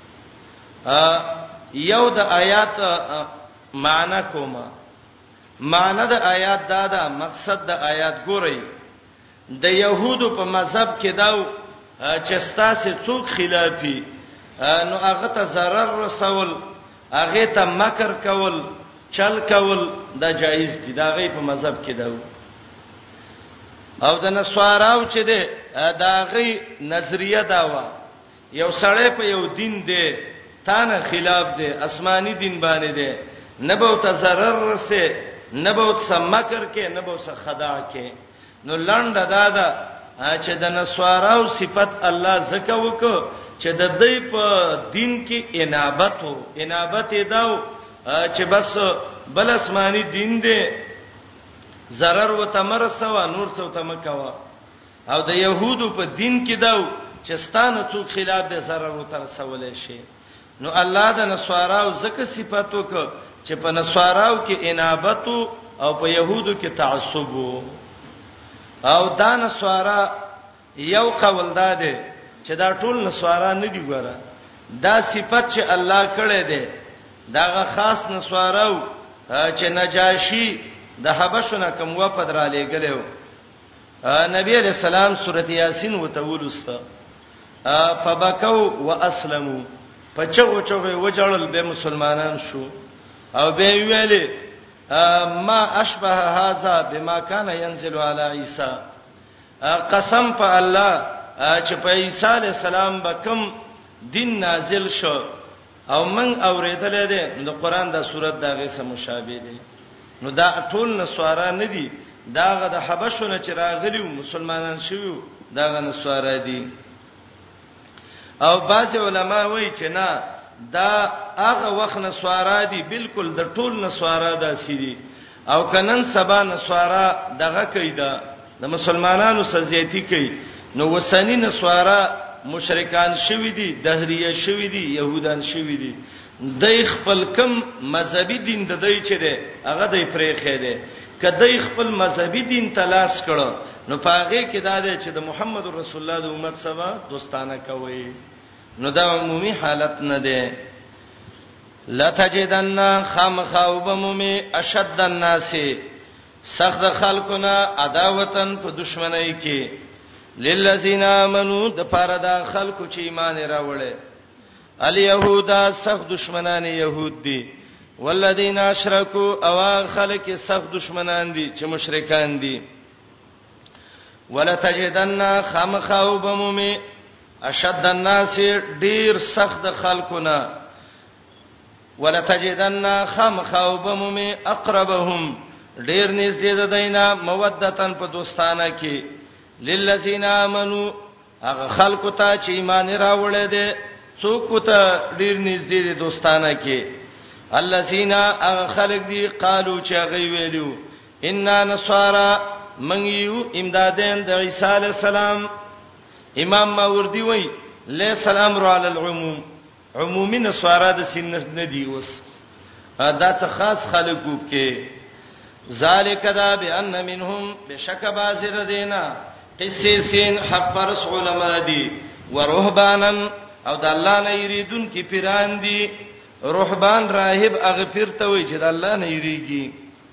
یو د آیات معنی کومه معنی د آیات دا ده مقصد د آیات ګورئ د يهودو په مذهب کې داو چې ستاسو څوک خلافي نو هغه ته zarar رسول هغه ته مکر کول چل کول دا جایز دي دا غي په مذهب کې داو. او د نسواراو چې ده دا غي نظریه داوا یو سړی په یو دین دی تانه خلاف دی آسماني دین باندې دی نه به ته zarar رسې نه به ته مکر کې نه به ته خداع کې. نو لاند دادا چې د نسواراو صفت الله زکه وکړه چې د دې په دین کې انابت وو انابت یې داو چې بس بل آسماني دین دی zarar وته مرسوا نور څه وته مکوا. او د يهودو په دین کې داو چې ستانه څوک خلاف دي zarar وته رسولې شي. نو الله د نسواراو زکه صفات وکړه چې په نسواراو کې انابت او په يهودو کې تعصب وو. او دا نسوارا یو قول داده چې دا ټول نسوارا نه دی ګوره دا صفت چې الله کړی دی داغه خاص نسواراو چې نجاشی د حبشونه کوم وفد را لېګلو نبی علیہ السلام سورۃ یاسین وتولستا فبکوا واسلموا پچو چوغه وجړل به مسلمانان شو او به ویلې ما اشبه هذا بما كان ينزل على عيسى قسم په الله چې په عیسی علی السلام به کوم دین نازل شو او من اوریدل دي د قران د سورۃ دغه سره مشابه دي نو دا ټول نسوارا نه دي داغه د حبشونه چې راغلیو مسلمانان شویو داغه نسوارا دي او بعض علما وایي چې نه دا هغه وخت نسوارا دي بالکل د ټول نسوارا داسي دي او کنن سبا نسوارا دغه کیدا د مسلمانانو سزيتي کوي نو وسانی نسوارا مشرکان شوی دي دهریه شوی دي يهودان شوی دي د خپل کم مذهبي دین د دوی چې ده هغه د پرېخې ده کله خپل مذهبي دین تلاش کړو نو پاغه کې دا ده چې د محمد رسول الله د امت سره دوستانه کوي نو دا عمومي حالت نه ده لا تجدن خامخوبمومي اشد الناس سخت خلقنا عداوتن په دشمنی کې للذین آمنوا د پاره خلکو چې ایمان راوړل الیهودا سخت دشمنان يهود دي والذین اشرکوا او خلک سخت دشمنان دي چې مشرکان دي ولا تجدن خامخوبمومي اشد الناس ډیر سخت خلقنا ولا تجدن خامخوبمومي اقربهم ډیر نږدې ده دینا مودتن په دوستانه کې للذین آمنوا هغه خلکو ته چې ایمان راوړل دي څوک ته ډیر نږدې دي دوستانه کې الذین هغه خلک دي قالو چې هغه ویلو ان نصارا من یو امدادین د عیسی علی السلام امام ماوردی وای له سلام رو علی العموم عمومي نصارا د سنت نه دی اوس دا څه خاص خلکو کې ذالک دا بان منهم بشک بازر دینا قسیسین حق پرس علماء دي ورهبانن او د الله نه یریدون کی پیران دي رهبان راهب اغفر ته وي چې د الله نه یریږي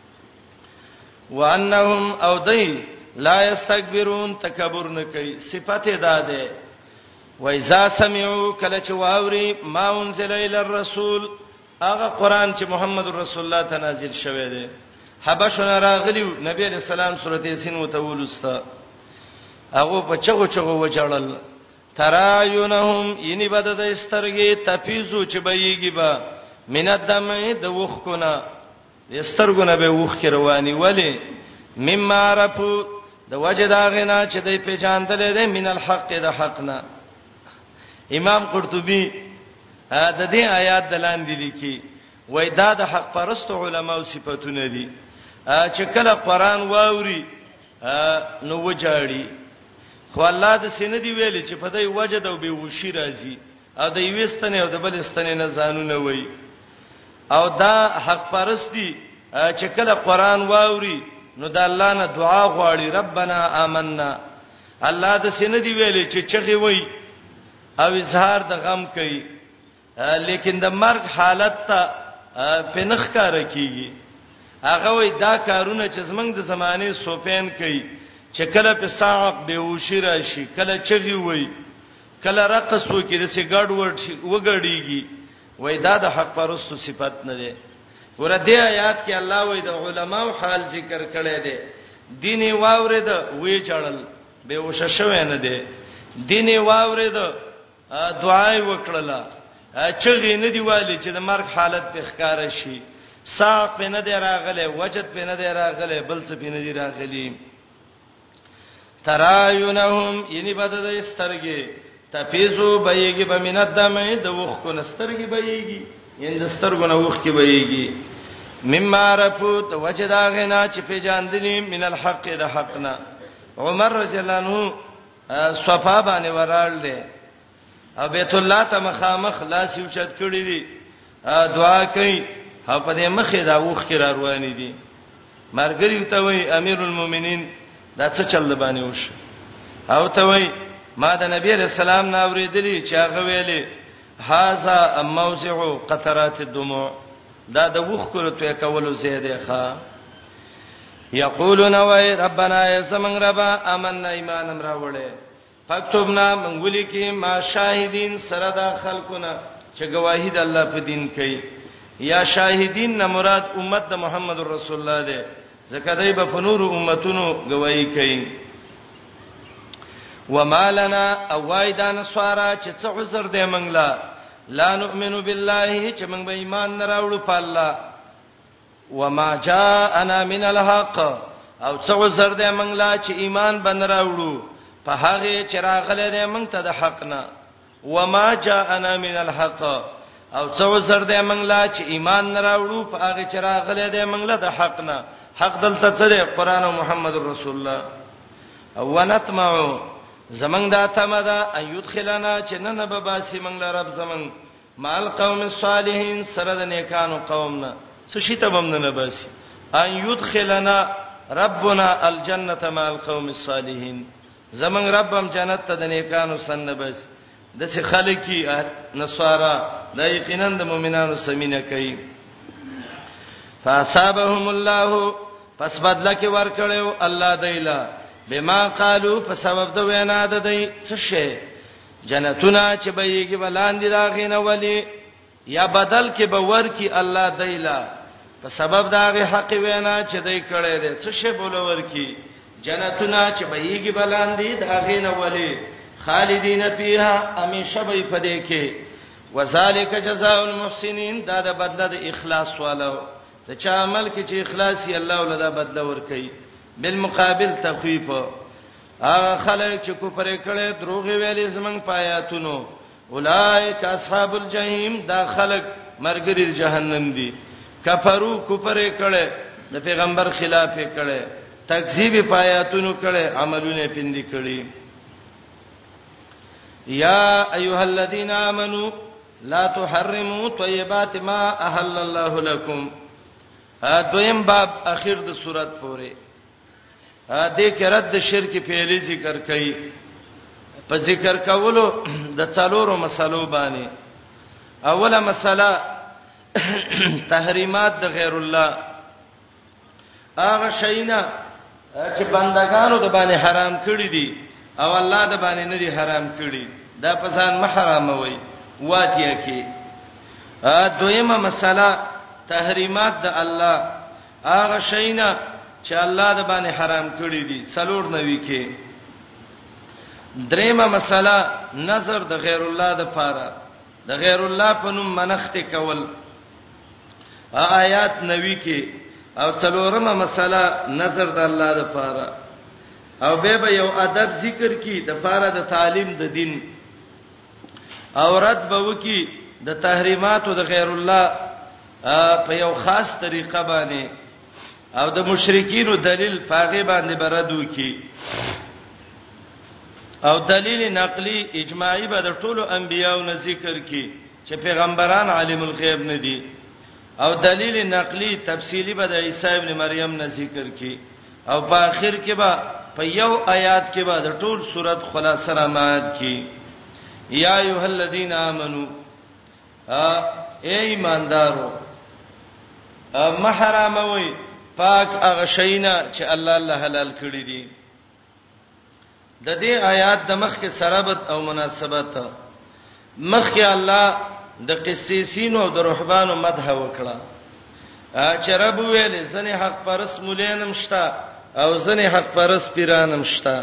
وانهم او دای لا یستكبرون تکبر نه کوي صفته داده وایذا سمعوا کله چې واوري ما انزل الى الرسول هغه قران چې محمد رسول الله ته نازل شوی دی حبشون راغلیو نبی علیہ السلام سورته یاسین وتولستا هغه په چغو چغو وچړل ترایونهم یني بد د استرګي تفیزو چې بېږي با مینت دمه د وښ کونه استرګونه به وښ کې رواني ولی مما عرفو د وجدا غنا چې د پیژاندل دي من الحق د حقنا امام قرطبي دا دې آیات دلاندې لیکي وای دا د حق پرست علماو صفاتونه دي چې کله قران واوري نو وجاړي خو الله د سیندي ویلي چې په دای وجد او به وشي راځي او د یوستنه او د بلستنه نه ځانونه وای او دا حق پرست دي چې کله قران واوري نو د الله نه دعا غواړي ربنا آمنا الله د سیندي ویلي چې چغي وای او اظهار د غم کوي لیکن د مرګ حالت ته پنخ کار کوي هغه وای دا کارونه چې زمنګ د زمانه سوپین کوي چې کله په صاحب به وشي راشي کله چغي وای کله رقص وکړي د سیګړ وګړيږي وای دا د حق پرستو صفت نه ده ورته آیات کې الله وای د علماو حال ذکر کړی دی دیني واورید وی چړل به وشه شوی نه دی دیني واورید دعای وکړه چغې نه دی والی چې د مرګ حالت په ښکارا شي صاحب په نه دی راغله وجد په نه دی راغله بل څه په نه دی راغلی ترایونهم یني بد د استرګي تفیزو بېږي بمنت دمه د وښ کو نسترګي بېږي یند سترګونه وښ کې بېږي مما عرفت وجدا غنا چې په جاندنی من الحق د حقنا عمر رضی الله عنه صفا باندې ورال دي او بیت الله ته مخامخ لاس یوشت کړی دي دعا کوي او په دې مخې دا وښ کې را روان دي مرګری ته وای امیر المؤمنین دا څه چل باندې وش او ته وای ما د نبی رسول الله نو اوریدلی چې هغه ویلي هاذا موضع قطرات الدموع دا د وښ کولو ته کولو زیاده ښا یقولون وای ربنا یسمن ربا آمنا ایمان راوړې فاکتبنا منغولی کې ما شاهدین سره د خلقنا چې گواهی د الله په دین کوي یا شاهدین نه مراد امت د محمد رسول الله ده ځکه دای په فنور امتونو گواہی کوي. وما لنا اوایدان سوارا چې څه عذر دې منګلا لا نؤمن بالله چې موږ به ایمان نه راوړو په الله وما جاءنا من الحق او څه عذر دې منګلا چې ایمان بن راوړو په هغه چې راغله دې موږ ته د حق نه وما جاءنا من الحق او څه عذر دې منګلا چې ایمان نه راوړو په هغه چې راغله دې موږ له د حق نه حق دلته څه دی قران او محمد رسول الله او ونتمعو زمنګ دا تمدا ان يدخلنا چې نن به باسي موږ له رب زمنګ مال قوم الصالحین سره د نیکانو قومنا څه شي ته بم نه باسي ان يدخلنا ربنا الجنه مع القوم الصالحین زمنګ ربم جنت ته د نیکانو سن بس د څه خلکی نصارا د یقینا د مؤمنانو سمینه کوي. فاصابهم الله پس بدل کې ور کړو الله دایلا بما قالو په سبب د وینا د دی څه شي جنتونه چې بهيږي ولاندې داغینه ولی یا بدل کې به ور کی الله دایلا په سبب داغه حق وینا چې دی کړي دي څه شي بولور کی جنتونه چې بهيږي ولاندې داغینه ولی خالدین فیها همیشه به پدې کې وذالک جزاء المحسنین دا د بدله د اخلاص والو ته چا عمل کې چې اخلاص یې الله ولدا بدله ور کوي بالمقابل تخفیف هغه خلک چې کوپر کړي دروغ ویلې زمنګ پایاتونو اولائک اصحاب الجحیم دا خلک مرګری جهنم دي کفرو کوپر کړي د پیغمبر خلاف کړي تکذیب پایاتونو کړي عملونه پندې کړي. یا ایها الذین آمنو لا تحرموا طیبات ما احل الله لكم. ا دویم باب اخر د سورۃ پورې ا دې کې رد شرک پیلي ذکر کړي په ذکر کولو د څلورو مسلو باندې. اوله مسله تحریمات د غیر الله هغه شینا چې بندگانو د باندې حرام کړی دي او الله د باندې نه دي حرام کړی دا په ځان محرم وي واتیه کې. ا دویمه مسله تحریمات د الله هغه شینا چې الله د باندې حرام کړی دي څلور نوي کې. دریمه مسله نظر د غیر الله د پاره د غیر الله په نوم منښت کول آیات نوي کې. او څلورمه مسله نظر د الله د پاره او به به یو ادب ذکر کی د پاره د تعلیم د دین او رد به وکي د تحریماتو د غیر الله په یو خاص طریقه باندې او د مشرکینو دلیل پاغه باندې بردو کی او دلیل نقلی اجماعي به د ټولو انبیانو نه ذکر کی چې پیغمبران عالم الغیب نه دي او دلیل نقلی تفصیلی به د عیسی ابن مریم نه ذکر کی او په اخر کې به په یو آیات کې به د ټول سورۃ خلاصه رامات کی. یا ایها الذین آمنو اے ایماندارو محرموي پاک هغه شینا چې الله الله حلال کړی دي. د دې آیات د مخ کې سرابت او مناسبت مخ کې الله د قسیسین او د رهبانو مدح وکړه چې رب ویل زنه حق پرس مولینم شتا او زنه حق پرس پیرانم شتا.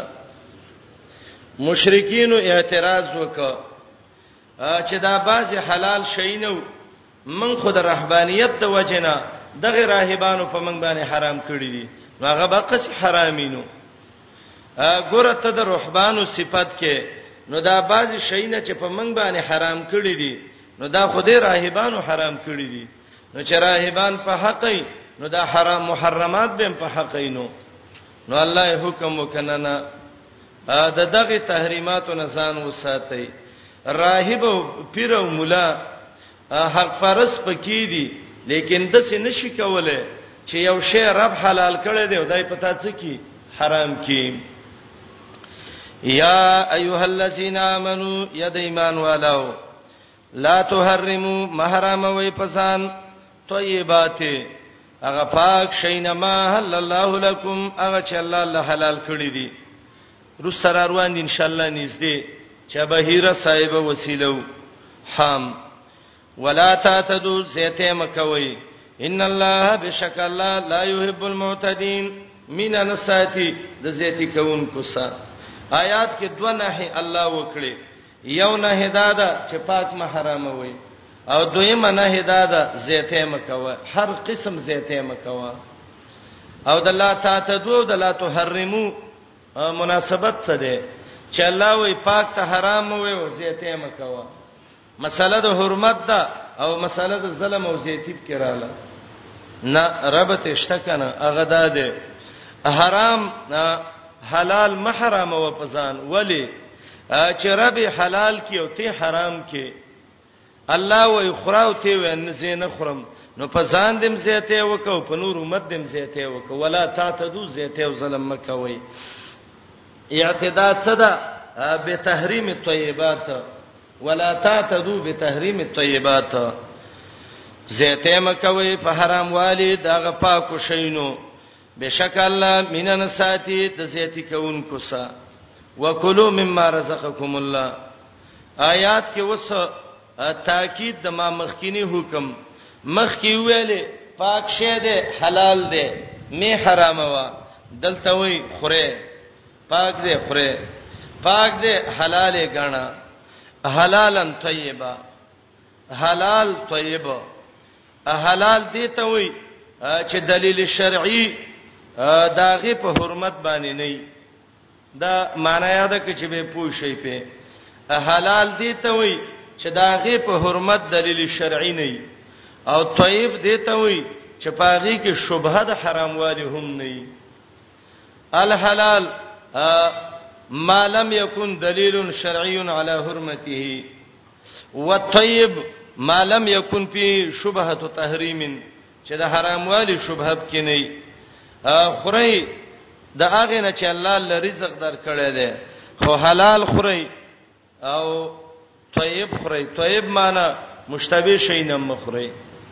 مشرکین اعتراض وکړه چې دا بازي حلال شي نو من خود رهبانيت د وجنه دغه راهبانو په من باندې حرام کړی دي هغه به قص حرامینو. ګوره ته د رهبانو صفت کې نو دا بازي شي نه چې په من باندې حرام کړی دي نو دا خدای راهبانو حرام کړی دي نو چې راهبان په حقې نو دا حرام محرمات به په حقې نو نو الله حکم وکننا دا دغه تحریماتو نه ځان وساتئ. راهب او پیر او مولا حق فرض پکې دي لیکن د څه نشي کوله چې یو شی رب حلال کړی دی او دای پتا څه کی حرام کی. یا ایها الذین آمنو ید ایمان والو لا تحرموا محرم وی پسان طیبات هغه پاک شینما حلل الله لكم هغه چې الله الله حلال کړی دي. روس سره روان دي ان شاء الله نږدې چې بهیره صاحب وسیلو حام ولا تعتدوا زیته مکوي ان الله بشک الله لا يحب المعتدين من نساتی د زیتی کوونکو سره آیات کې دوه نه الله وکړي یو نه هداده چې پاک محرم وي او دویمه نه هداده زیته مکوي هر قسم زیته مکوي او د الله تعتدوا د لا تحرموا مناسبت څه ده چې الله وي پاک ته حرام وي او زیته مکوي مسله د حرمت ده او مسله د ظلم او زیتی کې رااله نه ربط اشتکنه هغه ده حرام حلال محرم او پزان ولی چې رب حلال کی او ته حرام کی الله وای خراو ته ون زین خرم نو پزان دم زیته وکاو په نور امت دم زیته وکاو ولا تعتدوا زیته او ظلم مکوي اعتداء صدا به تحریم الطیبات ولا تعتدوا بتحریم الطیبات زیته مکوي په حرام والی دغه پاکو شینو بشک الله مینن ساتي د زیتی کوونکو سا وکلوا مما رزقکم الله آیات کې وس تاکید د ما مخکینی حکم مخکی ویلې پاک شه ده حلال ده می حرام وا دلته وی خوره پاک ده خوره پاک ده حلاله غاڼه حلالن طیبه حلال طیبه حلال دي ته وی چې دلیل شرعي داغه په حرمت باندې نه دا معنی یاد کړئ چې به پوښی په حلال دي ته وی چې داغه په حرمت دلیل شرعي نه او طیب دي ته وی چې پاغي کې شبهه د حرام والی هم نه الحلال ما لم يكن دليل شرعي على حرمته والطيب ما لم يكن فيه شبهه تحريم چې د حرام والی شبهه کې نه خوري د هغه نه چې الله ل رزق درکړی دی خو حلال خوري او طیب خوري طیب معنی مشتبه شي نه مخوري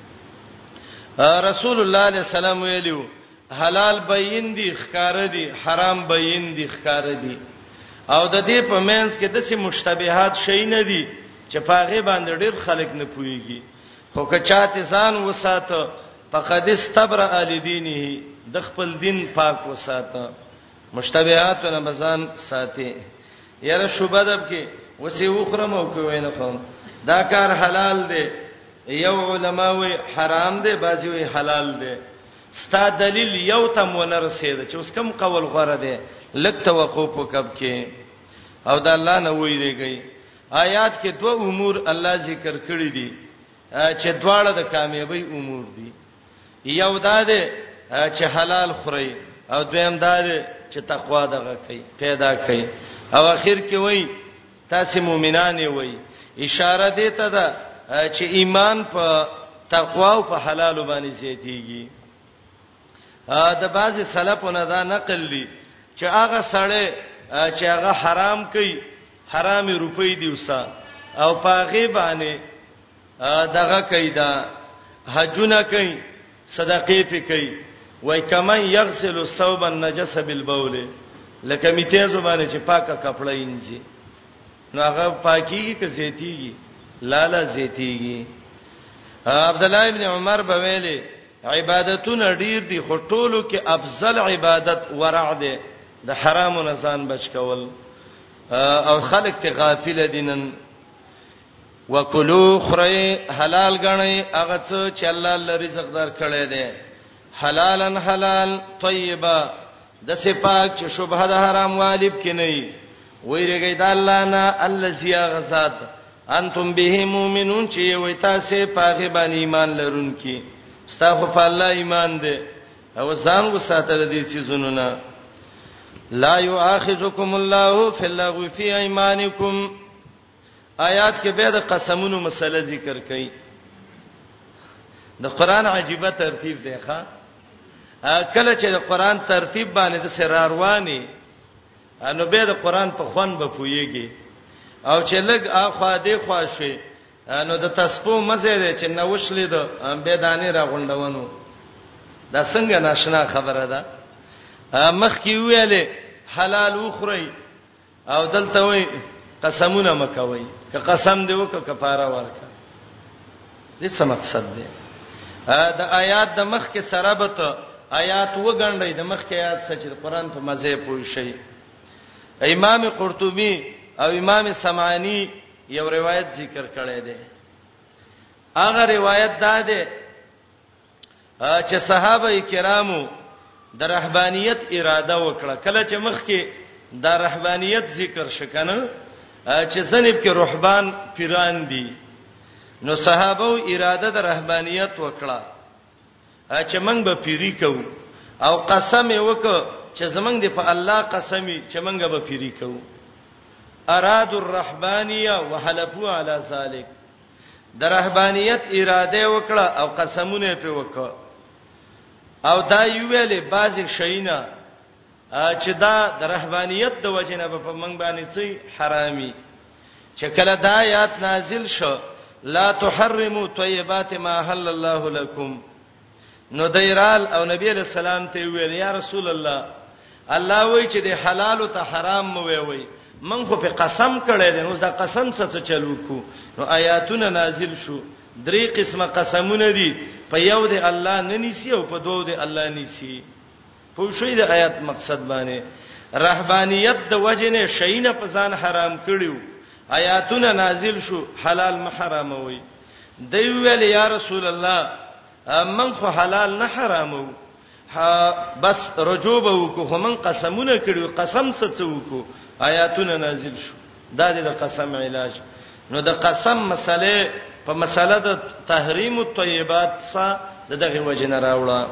رسول الله علیه السلام ویلو حلال بین دي ښکار دي حرام بین دي ښکار دي او د دې په مینس کې د سي مشتبهات شي نه دي چې پاغه باندې ډېر خلک نه پويږي خو که چاته ځان وساته فقد استبرأ لدينه د خپل دین پاک وساته مشتبهات نه بزان ساتي یاره شوبدب کې وسی وخرم او کوي نه خو دا کار حلال دی یو علما وی حرام دی بعضی وی حلال دی ستا دلیل یو تم ونه رسید چې اوس کوم قول غوړه دی لک توقف وکب کې او د الله نه ویریږي آیات کې دوه امور الله ذکر کړی دي چې دواړه د کامیابی امور دي یو دا دی چې حلال خوري او دویم دا دی چې تقوا دغه کوي پیدا کوي او اخر کې وای تاسو مؤمنان وای اشاره دی ته ده چې ایمان په تقوا او په حلال باندې زیاتیږي دا بعضی سلفونه دا نقل دي چې هغه سړی چې هغه حرام کوي حرامي روپۍ دی وسا او پاغي باندې دغه کوي دا حجونه کوي صدقې پی کوي وای کمن یغسل الثوب النجس بالبول لکه میته زبانه چې پاکه کپڑا انځي نو هغه پاکيږي که زیتیږي لاله زیتیږي عبد الله ابن عمر بویلې عبادتونه ډیر دي خو ټولو کې افضل عبادت ورع ده د حرامو نه ځان بچ کول او خلک ته غافل دینن وکلو خری حلال غنی هغه څه چې الله ل رزق دار کړی دی حلالن حلال طیبه د صفات چې شبهه د حرام والب کې نه ویریږي د الله نه الذي غزاد انتم به مؤمنون چې وي تاسو پاغه باندې ایمان لرونکي ستاسو په الله ایمان دی او ځان کو ساتل دي چې زونونه لا یؤاخذکم الله فی اللغو فی ایمانکم آیات کې به د قسمونو مسله ذکر کړي د قران عجيبه ترتیب دی ښا کله چې د قران ترتیب باندې د سرارواني انو به د قران په خوان به پويږي او چې لګ اخوا دې خوا شي انو د تسبو مزه ده چې نوښلې د به دانی را غونډونو دا څنګه ناشنا خبره ده مخ کې ویلې حلال وخوري او دلته وای قسمونه مکوي که قسم دی وک کفاره ورکا دې څه مقصد دی؟ د آیات د مخ کې سرابت آیات وګڼډي د مخ کې آیات سچ د قران په مزه پوي شي. امام قرطبي او امام سمعانی یو روایت ذکر کړی دی. هغه روایت دا ده چې صحابه کرامو د رهبانيت اراده وکړه. کله چې مخ کې د رهبانيت ذکر شکنه چې زنب کې رهبان پیران دي، نو صحابه اراده د رهبانيت وکړه چې موږ به پیری کوو او قسم یې وکړ چې زمونږ دی په الله قسمی چې موږ به پیری کوو. ارادوا الرهبانيه وحلفوا على ذلك. د رهبانيت اراده وکړه او قسمونه په وکړه او دا یو ویلې بعضی شینا چې دا د رهبانيت د وجنه په منګ باندې څه حرامي. چې کله دا آیات نازل شو لا تحرموا طيبات ما حل الله لكم، نو دایرال او نبی علیہ السلام ته ویل یا رسول الله الله وایي چې د حلال او ته حرام مو وی وی من خو په قسم کړی دی، نو دا قسم څه چلو کو. نو آیاتونه نازل شو، درې قسمه قسمونه دي، په یو دی الله نه نیسی او په دوه دی الله نیسی. په شوې د آیات مقصد باندې رهبانيت د وجنه شینه په ځان حرام کړیو، آیاتونه نازل شو حلال محرم وي. دی ویل یا رسول الله من خو حلال نه حرامو، بس رجوبه وکړو، خو من قسمونه کړیو، قسم څه څه وکړو، آیاتونه نازل شو. دا د قسم علاج. نو د قسم مسله په مسله د تحریم الطیبات څخه دغه وجنه راوړه.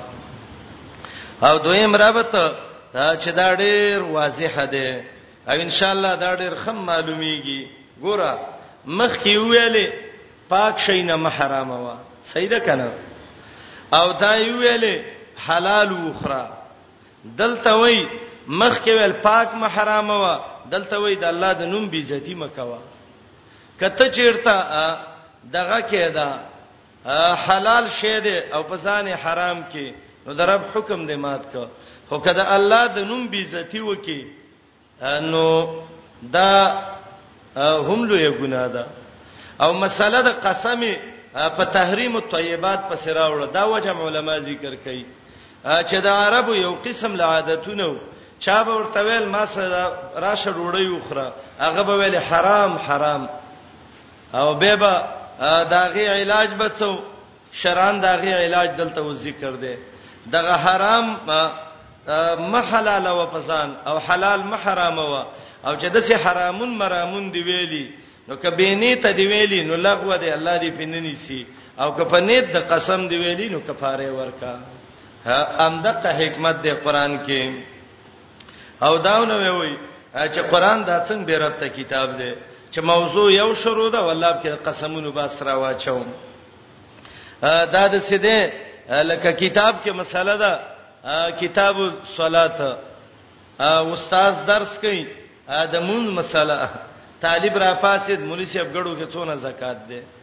او دویم رابط چې دا ډیر واضح ده او ان شاء الله دا ډیر خم معلومیږي. ګوره مخکې ویلې پاک شي نه محرم وا، صحیح ده کنه؟ او دا ویلې حلال اخرى. دلته وای مخکې ویل پاک محرم وا، دلته وای د الله د نوم بی عزتی مکوا. کته چیرته دغه کې دا حلال شی ده او په ځان حرام کې، نو درب حکم دې مات کا. خو کله الله د نوم بی عزتی وکي نو دا هم لوی ګناه ده. او مسله د قسم په تحریم الطیبات په سراوړه دا وجه علماء ذکر کوي چې د عربو یو قسم عادتونه چا به ورته ویل ما سره راشه ډوړی وخره، هغه به ویل حرام حرام، او به به داغه علاج بڅو شران داغه علاج دلته و ذکر دی. دغه حرام محلال او پسان او حلال محرام و او چې دسه حرامون مرامون دی ویلي، نو کبینه ته دی ویلي نو لغوه دی الله دی پننی سي، او کپنیت د قسم دی ویلي نو کفاره ورکا. امدغه حکمت دی قران کې. او داونه وی چې قران دا څنګه بیرته کتاب دی چې موضوع یو شروع ده والله کې قسمونو باس را واچو. دا د سیده لکه کتاب کې مسله ده، کتاب الصلات استاد درس کوي د مون مسله، طالب را فاسد مولوی صاحب غړو کې څونه زکات ده،